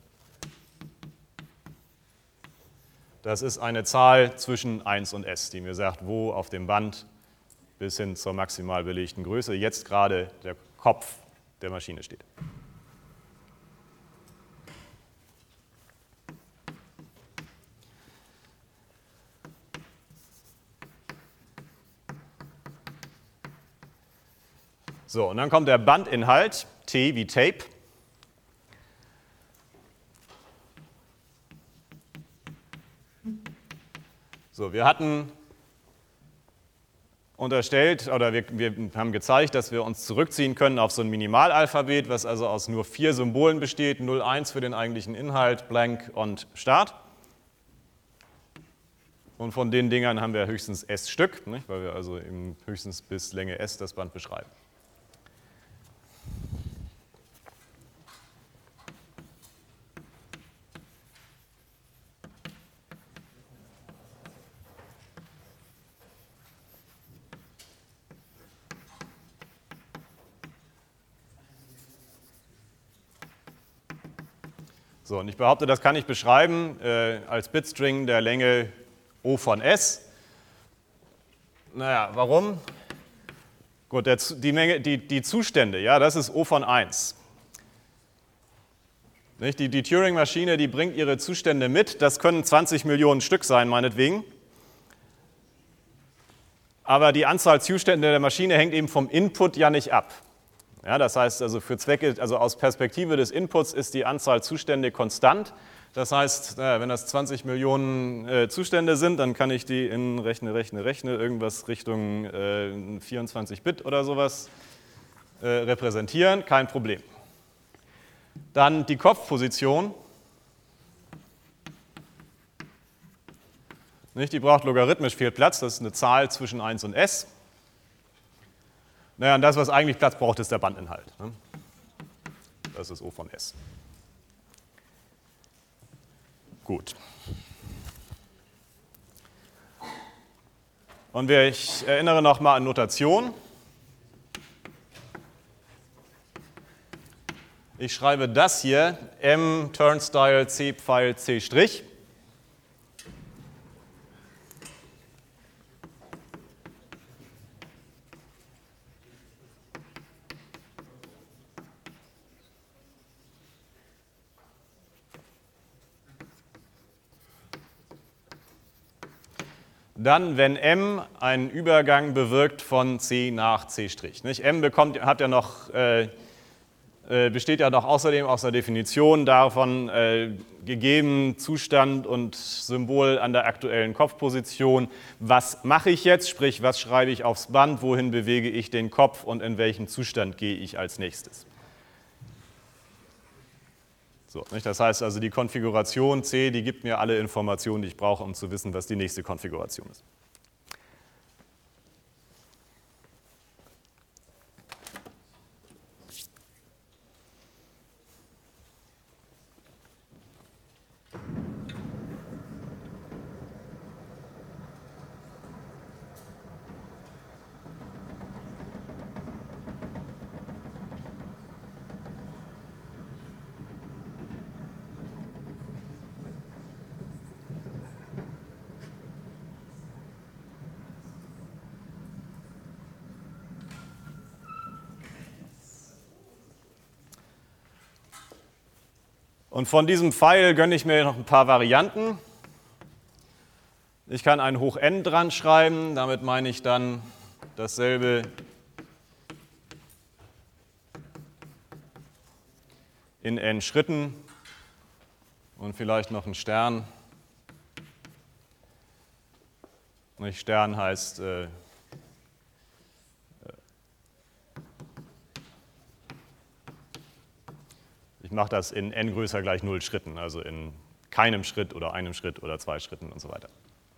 das ist eine Zahl zwischen eins und S, die mir sagt, wo auf dem Band bis hin zur maximal belegten Größe jetzt gerade der Kopf der Maschine steht. So, und dann kommt der Bandinhalt, T wie Tape. So, wir hatten unterstellt, oder wir, wir haben gezeigt, dass wir uns zurückziehen können auf so ein Minimalalphabet, was also aus nur vier Symbolen besteht, null, eins für den eigentlichen Inhalt, Blank und Start. Und von den Dingern haben wir höchstens S Stück, nicht? Weil wir also eben höchstens bis Länge S das Band beschreiben. So, und ich behaupte, das kann ich beschreiben äh, als Bitstring der Länge O von S. Naja, warum? Gut, der, die, Menge, die, die Zustände, ja, das ist O von eins. Nicht? Die, die Turing-Maschine, die bringt ihre Zustände mit, das können zwanzig Millionen Stück sein, meinetwegen. Aber die Anzahl Zustände der Maschine hängt eben vom Input ja nicht ab. Ja, das heißt also für Zwecke, also aus Perspektive des Inputs ist die Anzahl Zustände konstant. Das heißt, wenn das zwanzig Millionen äh, Zustände sind, dann kann ich die in Rechne, Rechne, Rechne, irgendwas Richtung äh, vierundzwanzig Bit oder sowas äh, repräsentieren, kein Problem. Dann die Kopfposition. Nicht, die braucht logarithmisch viel Platz, das ist eine Zahl zwischen eins und S. Naja, und das, was eigentlich Platz braucht, ist der Bandinhalt. Ne? Das ist O von S. Gut. Und wir, ich erinnere nochmal an Notation. Ich schreibe das hier, M Turnstile C Pfeil C'. Dann, wenn M einen Übergang bewirkt von C nach C'. Nicht? M bekommt, hat ja noch, äh, besteht ja noch außerdem aus der Definition davon, äh, gegeben Zustand und Symbol an der aktuellen Kopfposition. Was mache ich jetzt? Sprich, was schreibe ich aufs Band? Wohin bewege ich den Kopf und in welchen Zustand gehe ich als nächstes? So, nicht? Das heißt also, die Konfiguration C, die gibt mir alle Informationen, die ich brauche, um zu wissen, was die nächste Konfiguration ist. Und von diesem Pfeil gönne ich mir noch ein paar Varianten. Ich kann ein Hoch N dran schreiben, damit meine ich dann dasselbe in N Schritten und vielleicht noch ein Stern. Nicht? Stern heißt äh, Ich mache das in n größer gleich null Schritten, also in keinem Schritt oder einem Schritt oder zwei Schritten und so weiter.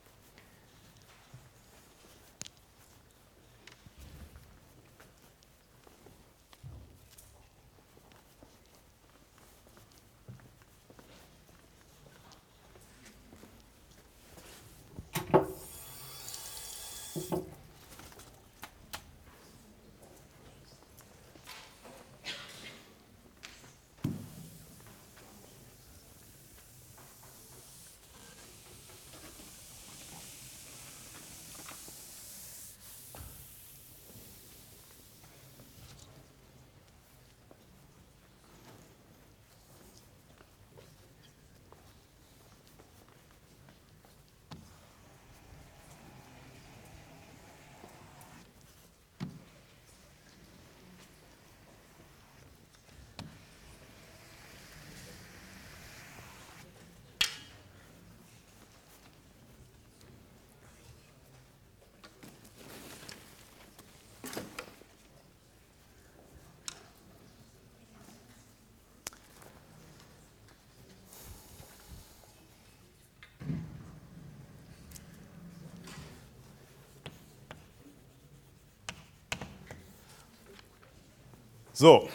So.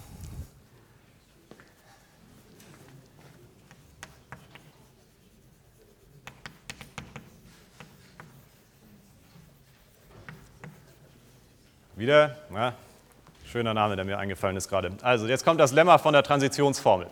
Wieder, ja, schöner Name, der mir eingefallen ist gerade. Also, jetzt kommt das Lemma von der Transitionsformel.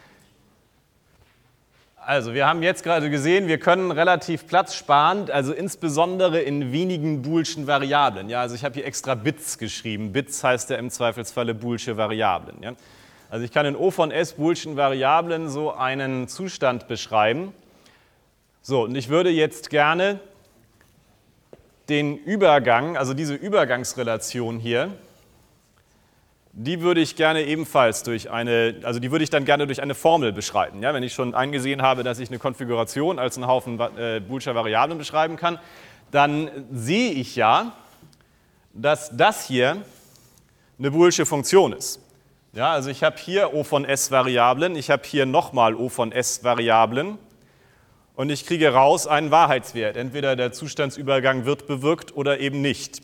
Also, wir haben jetzt gerade gesehen, wir können relativ platzsparend, also insbesondere in wenigen boolschen Variablen. Ja, also ich habe hier extra Bits geschrieben. Bits heißt ja im Zweifelsfalle boolsche Variablen. Ja. Also ich kann in O von S boolschen Variablen so einen Zustand beschreiben. So, und ich würde jetzt gerne den Übergang, also diese Übergangsrelation hier, die würde ich gerne ebenfalls durch eine, also die würde ich dann gerne durch eine Formel beschreiben. Ja, wenn ich schon eingesehen habe, dass ich eine Konfiguration als einen Haufen äh, boolscher Variablen beschreiben kann, dann sehe ich ja, dass das hier eine boolsche Funktion ist. Ja, also ich habe hier O von S Variablen, ich habe hier nochmal O von S Variablen und ich kriege raus einen Wahrheitswert. Entweder der Zustandsübergang wird bewirkt oder eben nicht.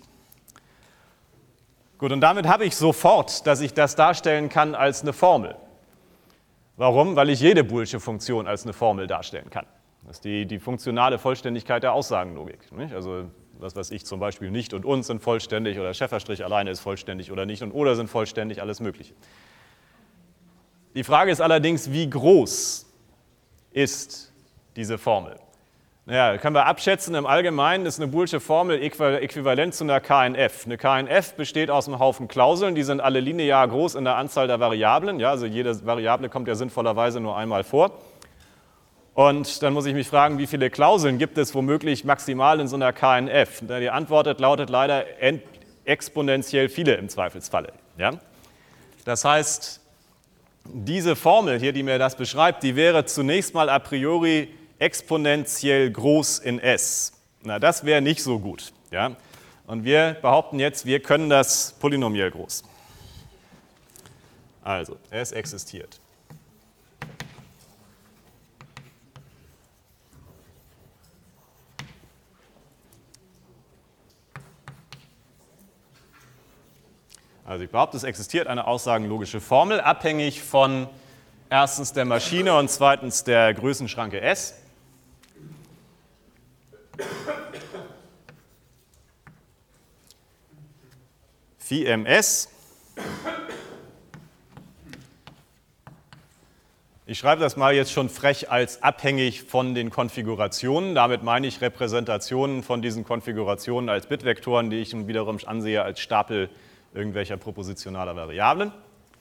Gut, und damit habe ich sofort, dass ich das darstellen kann als eine Formel. Warum? Weil ich jede boolsche Funktion als eine Formel darstellen kann. Das ist die, die funktionale Vollständigkeit der Aussagenlogik. Nicht? Also was weiß ich, zum Beispiel nicht und und sind vollständig oder Schäferstrich alleine ist vollständig oder nicht und oder sind vollständig, alles Mögliche. Die Frage ist allerdings, wie groß ist diese Formel? Naja, können wir abschätzen, im Allgemeinen ist eine boolsche Formel äquivalent zu einer K N F. Eine K N F besteht aus einem Haufen Klauseln, die sind alle linear groß in der Anzahl der Variablen. Ja, also jede Variable kommt ja sinnvollerweise nur einmal vor. Und dann muss ich mich fragen, wie viele Klauseln gibt es womöglich maximal in so einer K N F? Die Antwort lautet leider exponentiell viele im Zweifelsfalle. Ja? Das heißt, diese Formel hier, die mir das beschreibt, die wäre zunächst mal a priori exponentiell groß in S. Na, das wäre nicht so gut. Ja? Und wir behaupten jetzt, wir können das polynomiell groß. Also, S existiert. Also ich behaupte, es existiert eine aussagenlogische Formel, abhängig von erstens der Maschine und zweitens der Größenschranke S. Phi M S. Ich schreibe das mal jetzt schon frech als abhängig von den Konfigurationen. Damit meine ich Repräsentationen von diesen Konfigurationen als Bitvektoren, die ich wiederum ansehe als Stapel irgendwelcher propositionaler Variablen.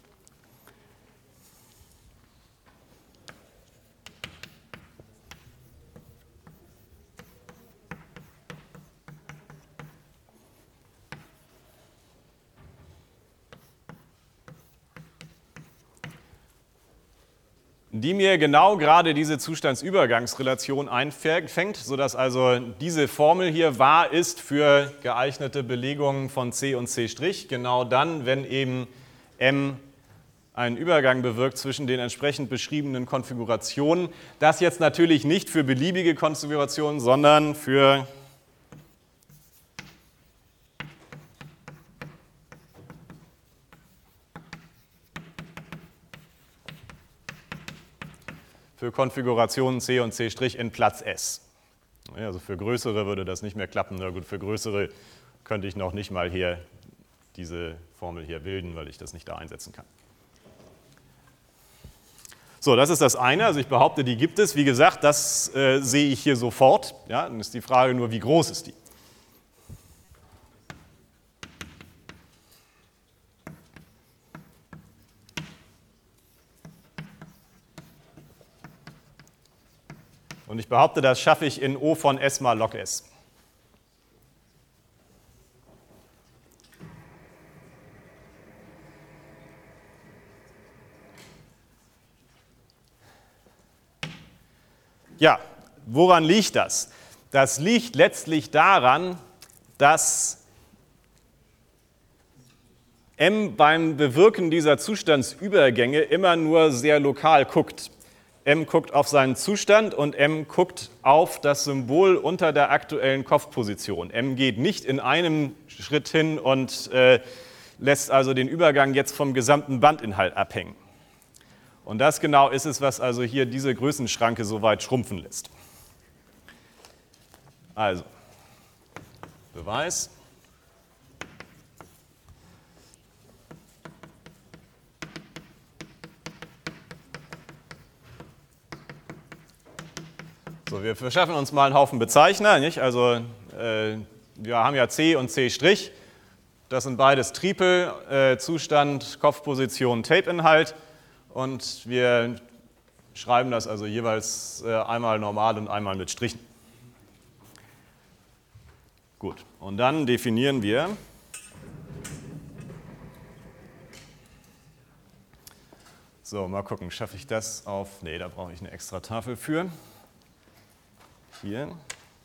Die mir genau gerade diese Zustandsübergangsrelation einfängt, sodass also diese Formel hier wahr ist für geeignete Belegungen von C und C', genau dann, wenn eben M einen Übergang bewirkt zwischen den entsprechend beschriebenen Konfigurationen. Das jetzt natürlich nicht für beliebige Konfigurationen, sondern für für Konfigurationen C und C' in Platz S. Also für größere würde das nicht mehr klappen. Na gut, für größere könnte ich noch nicht mal hier diese Formel hier bilden, weil ich das nicht da einsetzen kann. So, das ist das eine. Also ich behaupte, die gibt es. Wie gesagt, das äh, sehe ich hier sofort. Ja, dann ist die Frage nur, wie groß ist die? Und ich behaupte, das schaffe ich in O von S mal log S. Ja, woran liegt das? Das liegt letztlich daran, dass M beim Bewirken dieser Zustandsübergänge immer nur sehr lokal guckt. M guckt auf seinen Zustand und M guckt auf das Symbol unter der aktuellen Kopfposition. M geht nicht in einem Schritt hin und äh, lässt also den Übergang jetzt vom gesamten Bandinhalt abhängen. Und das genau ist es, was also hier diese Größenschranke so weit schrumpfen lässt. Also, Beweis. So, wir verschaffen uns mal einen Haufen Bezeichner, nicht? Also äh, wir haben ja C und C'. Das sind beides Tripel, äh, Zustand, Kopfposition, Tape-Inhalt. Und wir schreiben das also jeweils äh, einmal normal und einmal mit Strichen. Gut, und dann definieren wir so, mal gucken, schaffe ich das auf, nee, da brauche ich eine extra Tafel für. Hier.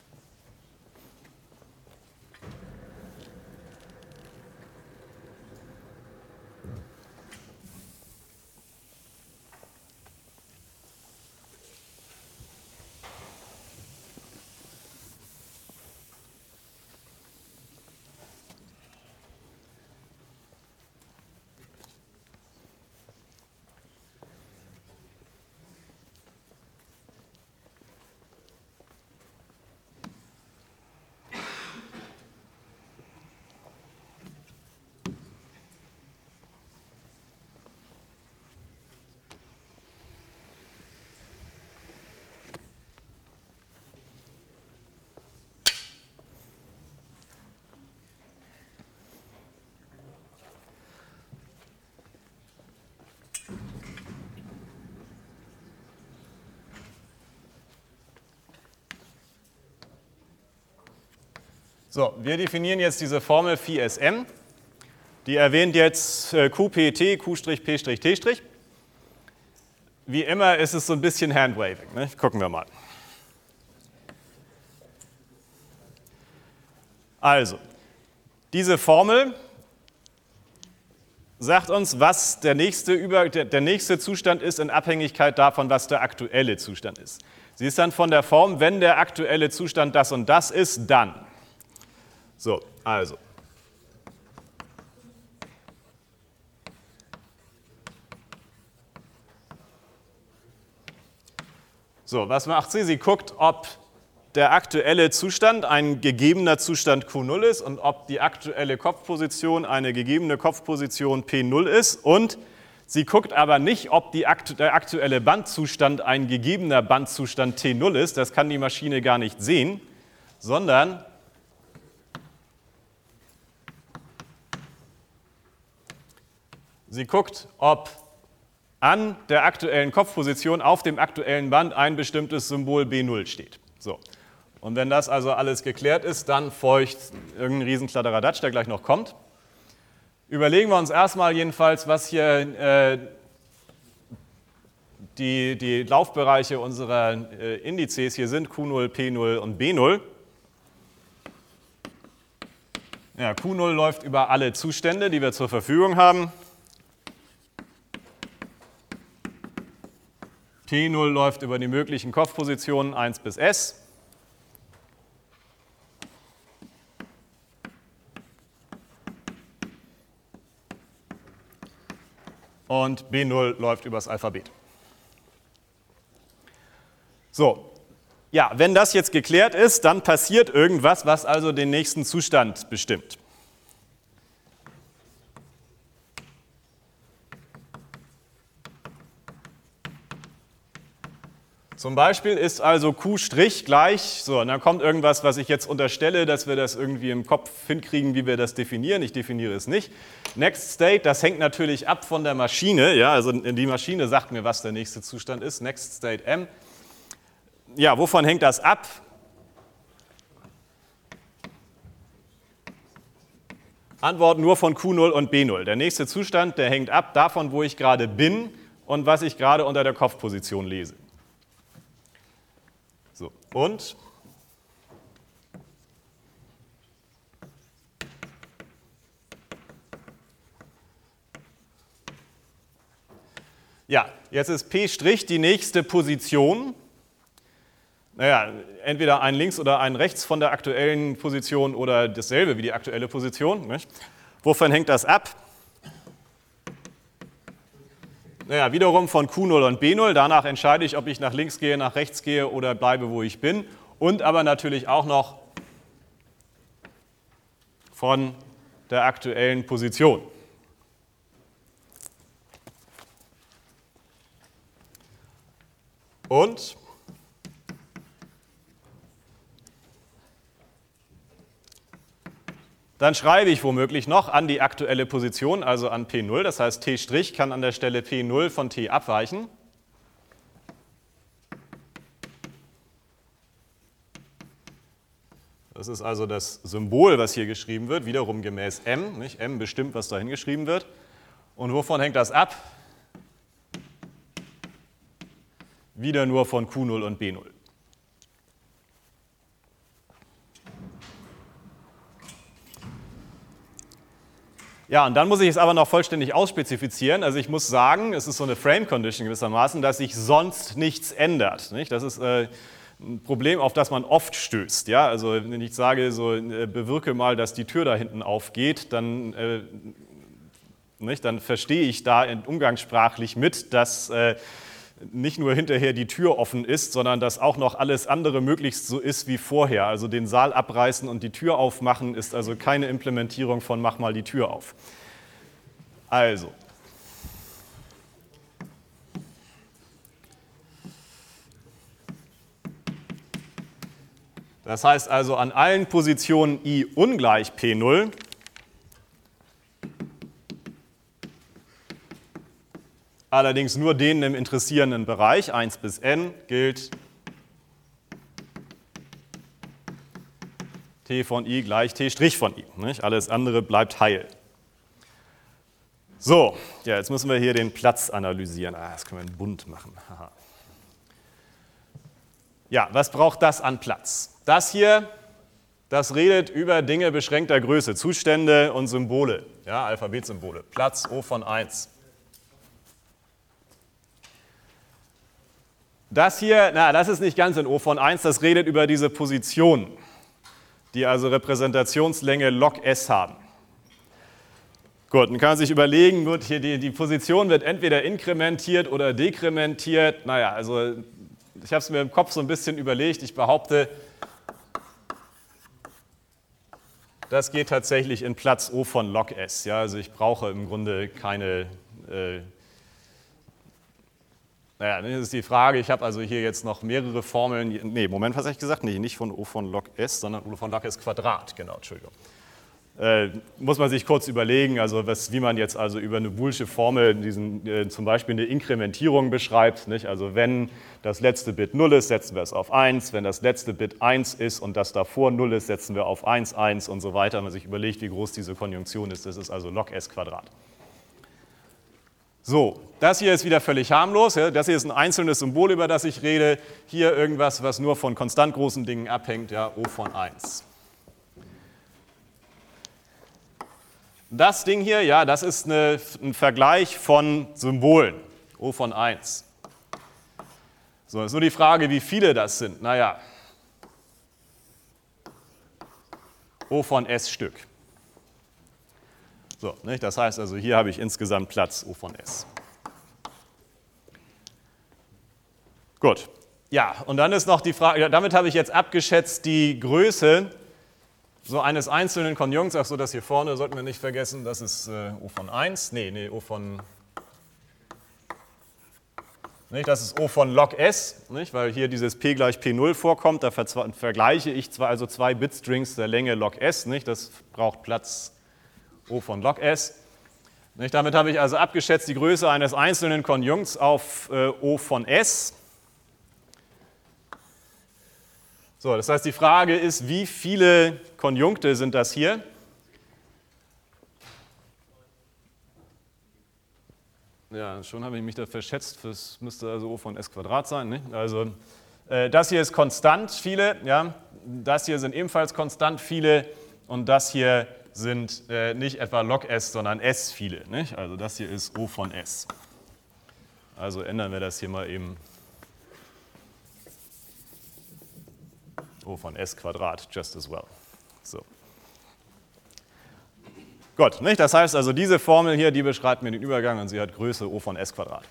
So, wir definieren jetzt diese Formel Phi S M. Die erwähnt jetzt Q P T, Q' P' T'. Wie immer ist es so ein bisschen Handwaving. Ne? Gucken wir mal. Also, diese Formel sagt uns, was der nächste, Über, der, der nächste Zustand ist in Abhängigkeit davon, was der aktuelle Zustand ist. Sie ist dann von der Form, wenn der aktuelle Zustand das und das ist, dann. So, also. So, was macht sie? Sie guckt, ob der aktuelle Zustand ein gegebener Zustand Q null ist und ob die aktuelle Kopfposition eine gegebene Kopfposition P null ist. Und sie guckt aber nicht, ob die aktu- der aktuelle Bandzustand ein gegebener Bandzustand T null ist. Das kann die Maschine gar nicht sehen, sondern sie guckt, ob an der aktuellen Kopfposition auf dem aktuellen Band ein bestimmtes Symbol B null steht. So. Und wenn das also alles geklärt ist, dann folgt irgendein Riesenkladderadatsch, der gleich noch kommt. Überlegen wir uns erstmal jedenfalls, was hier äh, die, die Laufbereiche unserer äh, Indizes hier sind, Q null, P null und B null. Ja, Q null läuft über alle Zustände, die wir zur Verfügung haben. P null läuft über die möglichen Kopfpositionen eins bis S. Und B null läuft übers Alphabet. So, ja, wenn das jetzt geklärt ist, dann passiert irgendwas, was also den nächsten Zustand bestimmt. Zum Beispiel ist also Q' gleich, so, und dann kommt irgendwas, was ich jetzt unterstelle, dass wir das irgendwie im Kopf hinkriegen, wie wir das definieren. Ich definiere es nicht. Next State, das hängt natürlich ab von der Maschine. Ja, also die Maschine sagt mir, was der nächste Zustand ist. Next State M. Ja, wovon hängt das ab? Antwort nur von Q null und B null. Der nächste Zustand, der hängt ab davon, wo ich gerade bin und was ich gerade unter der Kopfposition lese. So, und ja, jetzt ist P' die nächste Position. Naja, entweder ein links oder ein rechts von der aktuellen Position oder dasselbe wie die aktuelle Position. Nicht? Wovon hängt das ab? Naja, wiederum von Q null und B null. Danach entscheide ich, ob ich nach links gehe, nach rechts gehe oder bleibe, wo ich bin. Und aber natürlich auch noch von der aktuellen Position. Und dann schreibe ich womöglich noch an die aktuelle Position, also an P null. Das heißt, T' kann an der Stelle P null von T abweichen. Das ist also das Symbol, was hier geschrieben wird, wiederum gemäß M. Nicht? M bestimmt, was dahin geschrieben wird. Und wovon hängt das ab? Wieder nur von Q null und B null. Ja, und dann muss ich es aber noch vollständig ausspezifizieren. Also ich muss sagen, es ist so eine Frame-Condition gewissermaßen, dass sich sonst nichts ändert. Nicht? Das ist äh, ein Problem, auf das man oft stößt. Ja? Also wenn ich sage, so, äh, bewirke mal, dass die Tür da hinten aufgeht, dann, äh, nicht? dann verstehe ich da umgangssprachlich mit, dass äh, nicht nur hinterher die Tür offen ist, sondern dass auch noch alles andere möglichst so ist wie vorher. Also den Saal abreißen und die Tür aufmachen ist also keine Implementierung von mach mal die Tür auf. Also. Das heißt also an allen Positionen I ungleich P null allerdings nur denen im interessierenden Bereich, eins bis n, gilt T von I gleich T' von I. Nicht? Alles andere bleibt heil. So, ja, jetzt müssen wir hier den Platz analysieren. Ah, das können wir in bunt machen. Haha. Ja, was braucht das an Platz? Das hier, das redet über Dinge beschränkter Größe, Zustände und Symbole, ja, Alphabetsymbole. Platz O von eins. Das hier, na, das ist nicht ganz in O von eins, das redet über diese Positionen, die also Repräsentationslänge log S haben. Gut, dann kann man sich überlegen, gut, hier die, die Position wird entweder inkrementiert oder dekrementiert. Naja, also ich habe es mir im Kopf so ein bisschen überlegt. Ich behaupte, das geht tatsächlich in Platz O von log S. Ja, also ich brauche im Grunde keine... Äh, Naja, das ist die Frage, ich habe also hier jetzt noch mehrere Formeln, nee, Moment, was habe ich gesagt? Nee, nicht von O von log S, sondern O von log S Quadrat, genau, Entschuldigung. Äh, muss man sich kurz überlegen, also was, wie man jetzt also über eine boolsche Formel diesen, äh, zum Beispiel eine Inkrementierung beschreibt. Nicht? Also wenn das letzte Bit null ist, setzen wir es auf eins, wenn das letzte Bit eins ist und das davor null ist, setzen wir auf eins, eins und so weiter. Wenn man sich überlegt, wie groß diese Konjunktion ist, das ist also log S Quadrat. So, das hier ist wieder völlig harmlos. Ja? Das hier ist ein einzelnes Symbol, über das ich rede. Hier irgendwas, was nur von konstant großen Dingen abhängt, ja, O von eins. Das Ding hier, ja, das ist eine, ein Vergleich von Symbolen, O von eins. So, ist nur die Frage, wie viele das sind. Naja, O von S Stück. So, nicht? Das heißt also, hier habe ich insgesamt Platz O von S. Gut. Ja, und dann ist noch die Frage, damit habe ich jetzt abgeschätzt die Größe so eines einzelnen Konjunkts. Ach so, das hier vorne sollten wir nicht vergessen, das ist äh, O von eins. Nee, nee, O von... Nicht, das ist O von log S, nicht, weil hier dieses P gleich P null vorkommt. Da ver vergleiche ich zwei, also zwei Bitstrings der Länge log S. Nicht, das braucht Platz O von log S. Nicht, damit habe ich also abgeschätzt die Größe eines einzelnen Konjunkts auf äh, O von S. So, das heißt, die Frage ist, wie viele Konjunkte sind das hier? Ja, schon habe ich mich da verschätzt, das müsste also O von S Quadrat sein. Nicht? Also äh, das hier ist konstant viele, ja? Das hier sind ebenfalls konstant viele und das hier sind äh, nicht etwa log S, sondern S viele. Nicht? Also das hier ist O von S. Also ändern wir das hier mal eben. O von S Quadrat, just as well. So. Gut, nicht? Das heißt also, diese Formel hier, die beschreibt mir den Übergang und sie hat Größe O von S Quadrat.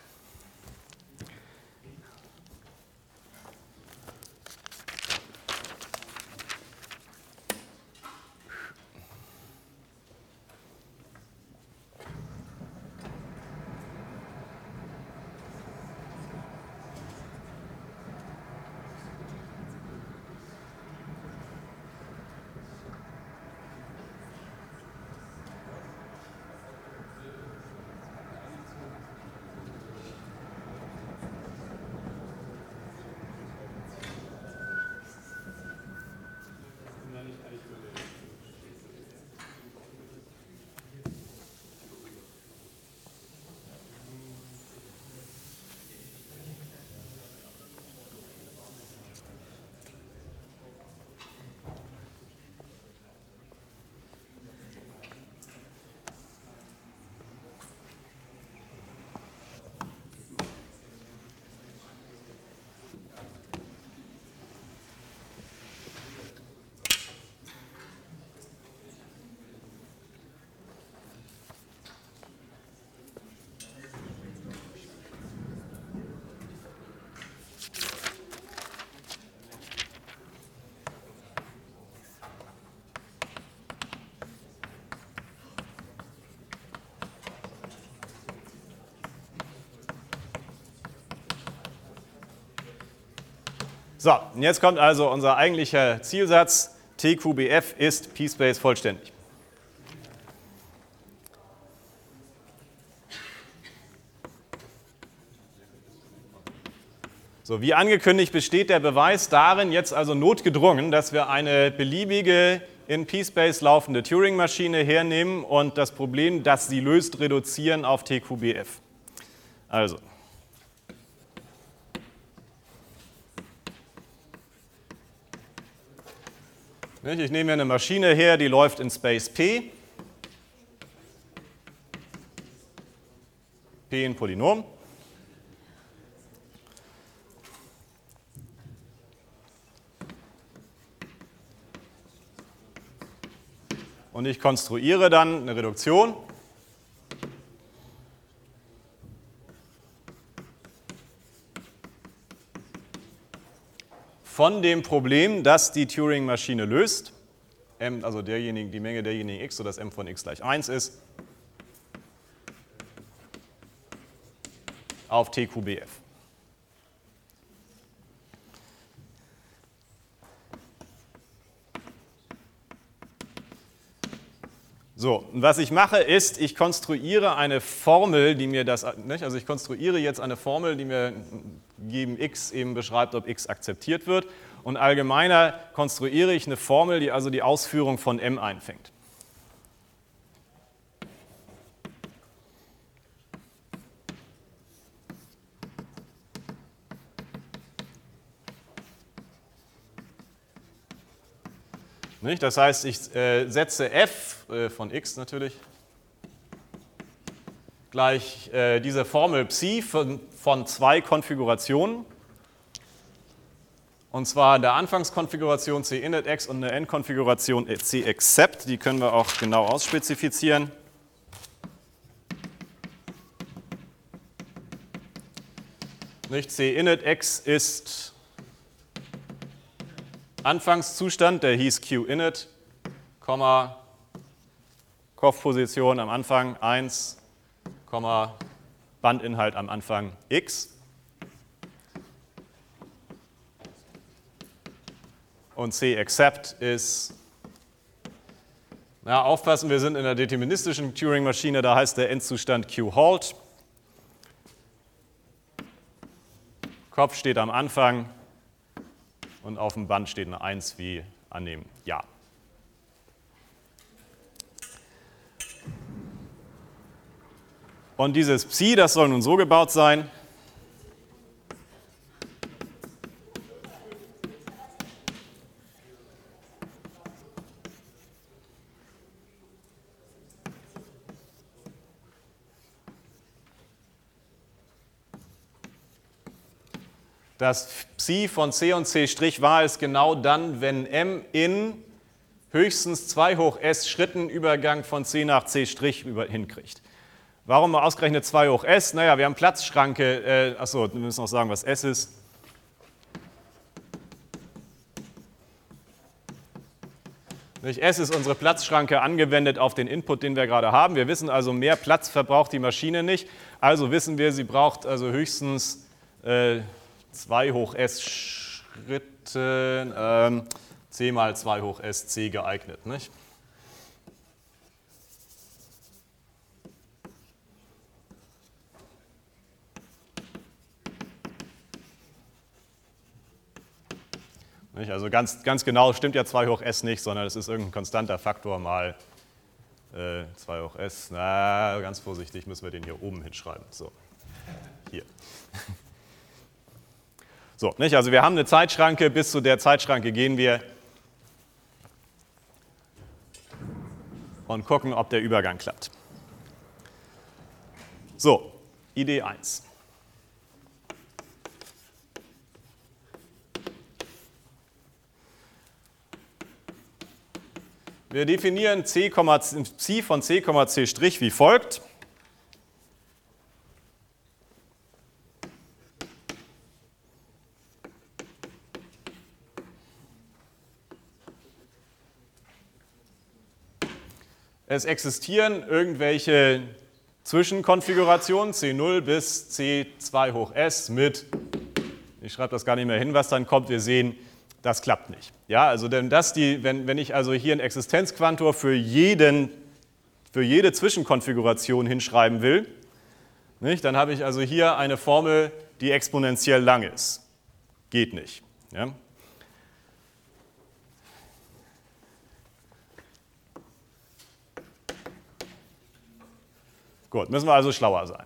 So, und jetzt kommt also unser eigentlicher Zielsatz. T Q B F ist P-Space vollständig. So, wie angekündigt besteht der Beweis darin, jetzt also notgedrungen, dass wir eine beliebige in P-Space laufende Turing-Maschine hernehmen und das Problem, das sie löst, reduzieren auf T Q B F. Also. Ich nehme mir eine Maschine her, die läuft in Space P. P ein Polynom. Und ich konstruiere dann eine Reduktion. Von dem Problem, das die Turing-Maschine löst, m, also derjenigen, die Menge derjenigen x, sodass m von x gleich eins ist, auf T Q B F. So, und was ich mache ist, ich konstruiere eine Formel, die mir das, nicht? Also ich konstruiere jetzt eine Formel, die mir gegeben x eben beschreibt, ob x akzeptiert wird. Und allgemeiner konstruiere ich eine Formel, die also die Ausführung von m einfängt. Nicht? Das heißt, ich äh, setze f äh, von x natürlich gleich äh, diese Formel Psi von, von zwei Konfigurationen. Und zwar in der Anfangskonfiguration cinitx und eine Endkonfiguration caccept. Die können wir auch genau ausspezifizieren. cinitx ist Anfangszustand, der hieß qinit, Kopfposition am Anfang eins, Bandinhalt am Anfang x. Und caccept ist, na, aufpassen, wir sind in der deterministischen Turing-Maschine, da heißt der Endzustand qhalt. Kopf steht am Anfang und auf dem Band steht eine eins wie annehmen, ja. Und dieses Psi, das soll nun so gebaut sein, das Psi von C und C' wahr ist genau dann, wenn M in höchstens zwei hoch S Schritten Übergang von C nach C' hinkriegt. Warum ausgerechnet zwei hoch S? Naja, wir haben Platzschranke, äh, achso, wir müssen noch sagen, was S ist. Nicht? S ist unsere Platzschranke angewendet auf den Input, den wir gerade haben. Wir wissen also, mehr Platz verbraucht die Maschine nicht. Also wissen wir, sie braucht also höchstens äh, zwei hoch S Schritten, ähm, C mal zwei hoch S C geeignet. Nicht? Nicht? Also ganz, ganz genau stimmt ja zwei hoch S nicht, sondern es ist irgendein konstanter Faktor mal äh, zwei hoch S. Na, ganz vorsichtig müssen wir den hier oben hinschreiben. So, hier. So, nicht? Also wir haben eine Zeitschranke, bis zu der Zeitschranke gehen wir und gucken, ob der Übergang klappt. So, Idee eins. Wir definieren C, Psi von C, C' wie folgt. Es existieren irgendwelche Zwischenkonfigurationen, C null bis C zwei hoch S mit, ich schreibe das gar nicht mehr hin, was dann kommt, wir sehen, das klappt nicht. Ja, also denn das die, wenn, wenn ich also hier einen Existenzquantor für, jeden, für jede Zwischenkonfiguration hinschreiben will, nicht, dann habe ich also hier eine Formel, die exponentiell lang ist. Geht nicht. Ja. Gut, müssen wir also schlauer sein.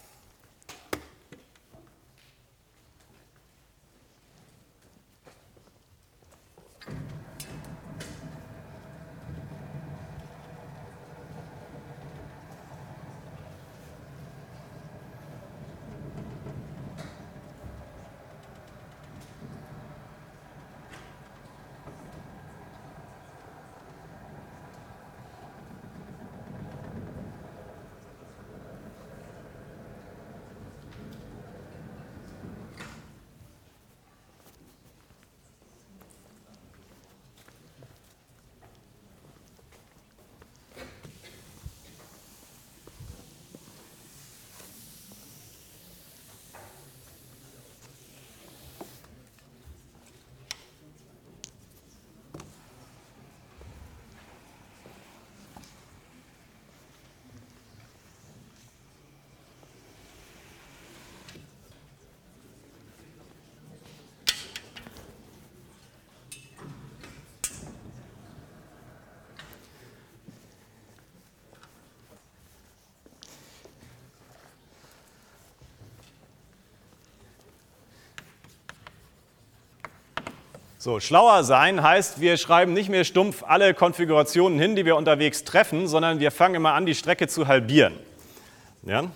So, schlauer sein heißt, wir schreiben nicht mehr stumpf alle Konfigurationen hin, die wir unterwegs treffen, sondern wir fangen immer an, die Strecke zu halbieren. Ja?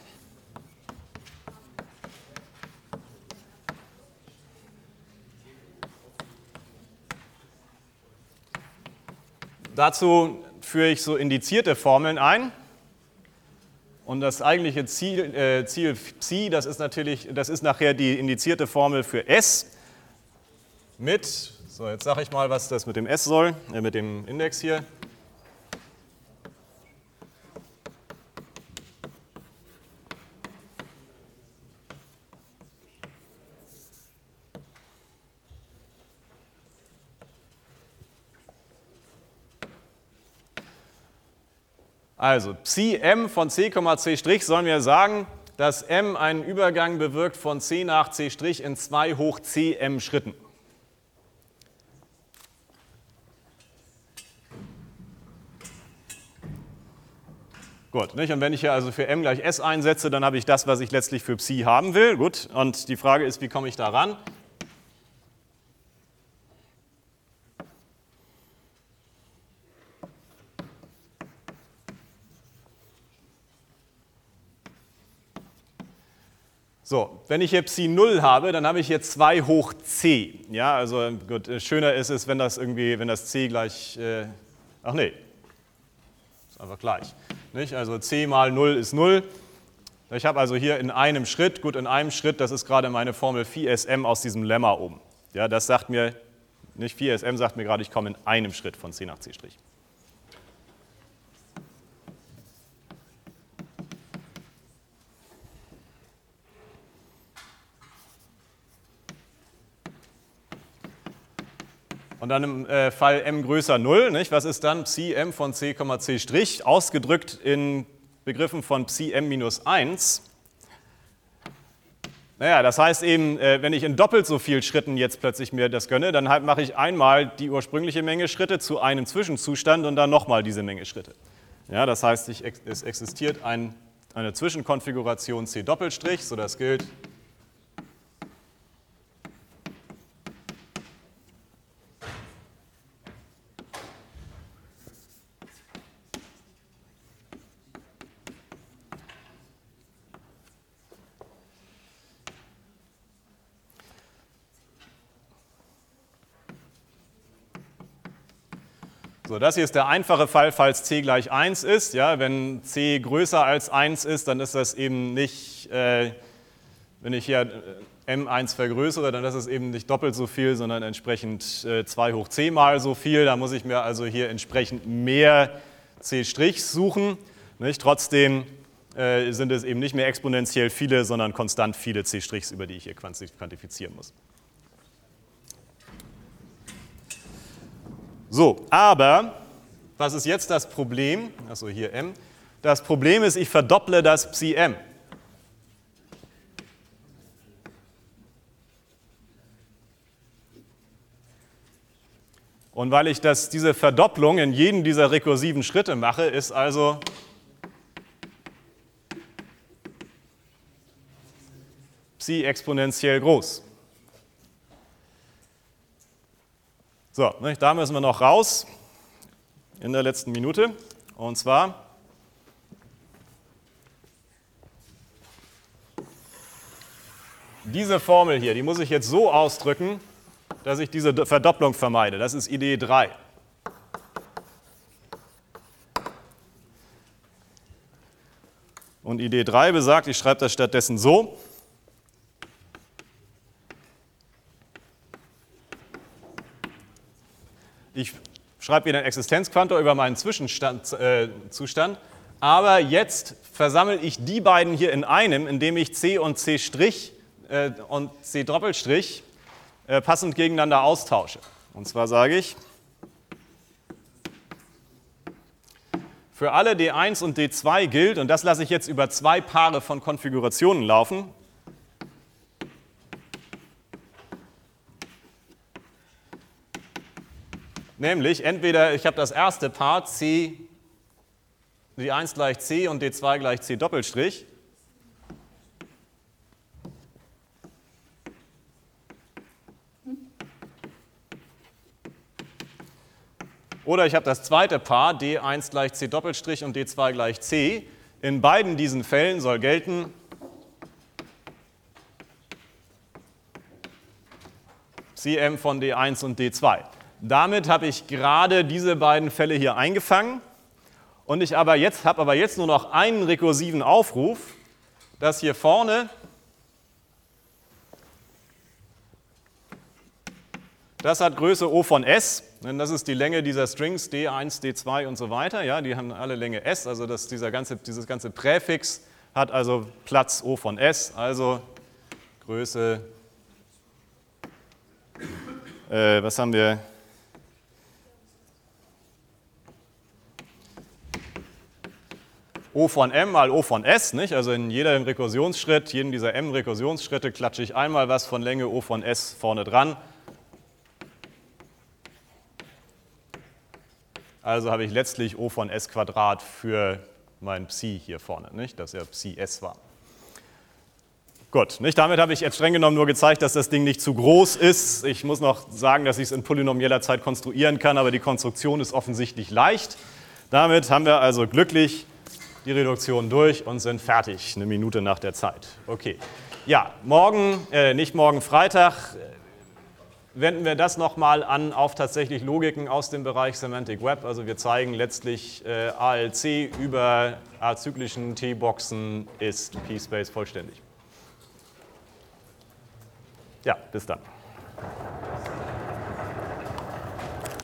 dazu führe ich so indizierte Formeln ein. Und das eigentliche Ziel, äh, Ziel Psi, das ist natürlich, das ist nachher die indizierte Formel für S mit, so jetzt sage ich mal, was das mit dem S soll, äh, mit dem Index hier. Also Psi m von c, c' sollen wir sagen, dass m einen Übergang bewirkt von c nach c' in zwei hoch cm Schritten. Gut, nicht? Und wenn ich hier also für m gleich s einsetze, dann habe ich das, was ich letztlich für Psi haben will. Gut, und die Frage ist, wie komme ich da ran? So, wenn ich hier Psi null habe, dann habe ich hier zwei hoch c. Ja, also gut, schöner ist es, wenn das irgendwie, wenn das c gleich, äh, ach nee, ist einfach gleich. Nicht? Also c mal null ist null. Ich habe also hier in einem Schritt, gut, in einem Schritt, das ist gerade meine Formel Phi S M aus diesem Lemma oben. Ja, das sagt mir, nicht Phi S M sagt mir gerade, ich komme in einem Schritt von c nach c'. Und dann im äh, Fall m größer null, nicht? Was ist dann Psi m von c, c', ausgedrückt in Begriffen von Psi m minus eins? Naja, das heißt eben, äh, wenn ich in doppelt so vielen Schritten jetzt plötzlich mir das gönne, dann halt mache ich einmal die ursprüngliche Menge Schritte zu einem Zwischenzustand und dann nochmal diese Menge Schritte. Ja, das heißt, ich, es existiert ein, eine Zwischenkonfiguration c Doppelstrich, so das gilt. So, das hier ist der einfache Fall, falls c gleich eins ist. Ja, wenn c größer als eins ist, dann ist das eben nicht, äh, wenn ich hier m eins vergrößere, dann ist es eben nicht doppelt so viel, sondern entsprechend äh, zwei hoch c mal so viel. Da muss ich mir also hier entsprechend mehr c' suchen. Nicht? Trotzdem äh, sind es eben nicht mehr exponentiell viele, sondern konstant viele c', über die ich hier quantifizieren muss. So, aber was ist jetzt das Problem? Achso, hier m. Das Problem ist, ich verdopple das Psi m. Und weil ich das, diese Verdopplung in jedem dieser rekursiven Schritte mache, ist also Psi exponentiell groß. So, da müssen wir noch raus in der letzten Minute. Und zwar diese Formel hier, die muss ich jetzt so ausdrücken, dass ich diese Verdopplung vermeide. Das ist Idee drei. Und Idee drei besagt, ich schreibe das stattdessen so. Ich schreibe wieder einen Existenzquantor über meinen Zwischenzustand, äh, Zustand, aber jetzt versammle ich die beiden hier in einem, indem ich c und c' äh, und c Doppelstrich äh, passend gegeneinander austausche. Und zwar sage ich, für alle d eins und d zwei gilt, und das lasse ich jetzt über zwei Paare von Konfigurationen laufen, nämlich entweder ich habe das erste Paar c, d eins gleich c und d zwei gleich c Doppelstrich. Oder ich habe das zweite Paar d eins gleich c Doppelstrich und d zwei gleich c. In beiden diesen Fällen soll gelten, Psi m von d eins und d zwei. damit habe ich gerade diese beiden Fälle hier eingefangen und ich aber jetzt, habe aber jetzt nur noch einen rekursiven Aufruf, dass hier vorne das hat Größe O von S, denn das ist die Länge dieser Strings D eins, D zwei und so weiter. Ja, die haben alle Länge S, also das, dieser ganze, dieses ganze Präfix hat also Platz O von S, also Größe, äh, was haben wir? O von M mal O von S, nicht? Also in jedem Rekursionsschritt, jeden dieser M Rekursionsschritte klatsche ich einmal was von Länge O von S vorne dran. Also habe ich letztlich O von S Quadrat für mein Psi hier vorne, nicht? Das ja Psi S war. Gut, nicht? Damit habe ich jetzt streng genommen nur gezeigt, dass das Ding nicht zu groß ist. Ich muss noch sagen, dass ich es in polynomieller Zeit konstruieren kann, aber die Konstruktion ist offensichtlich leicht. Damit haben wir also glücklich die Reduktion durch und sind fertig, eine Minute nach der Zeit. Okay. Ja, morgen, äh, nicht morgen Freitag, wenden wir das nochmal an auf tatsächlich Logiken aus dem Bereich Semantic Web. Also wir zeigen letztlich äh, A L C über azyklischen T-Boxen ist P-Space vollständig. Ja, bis dann.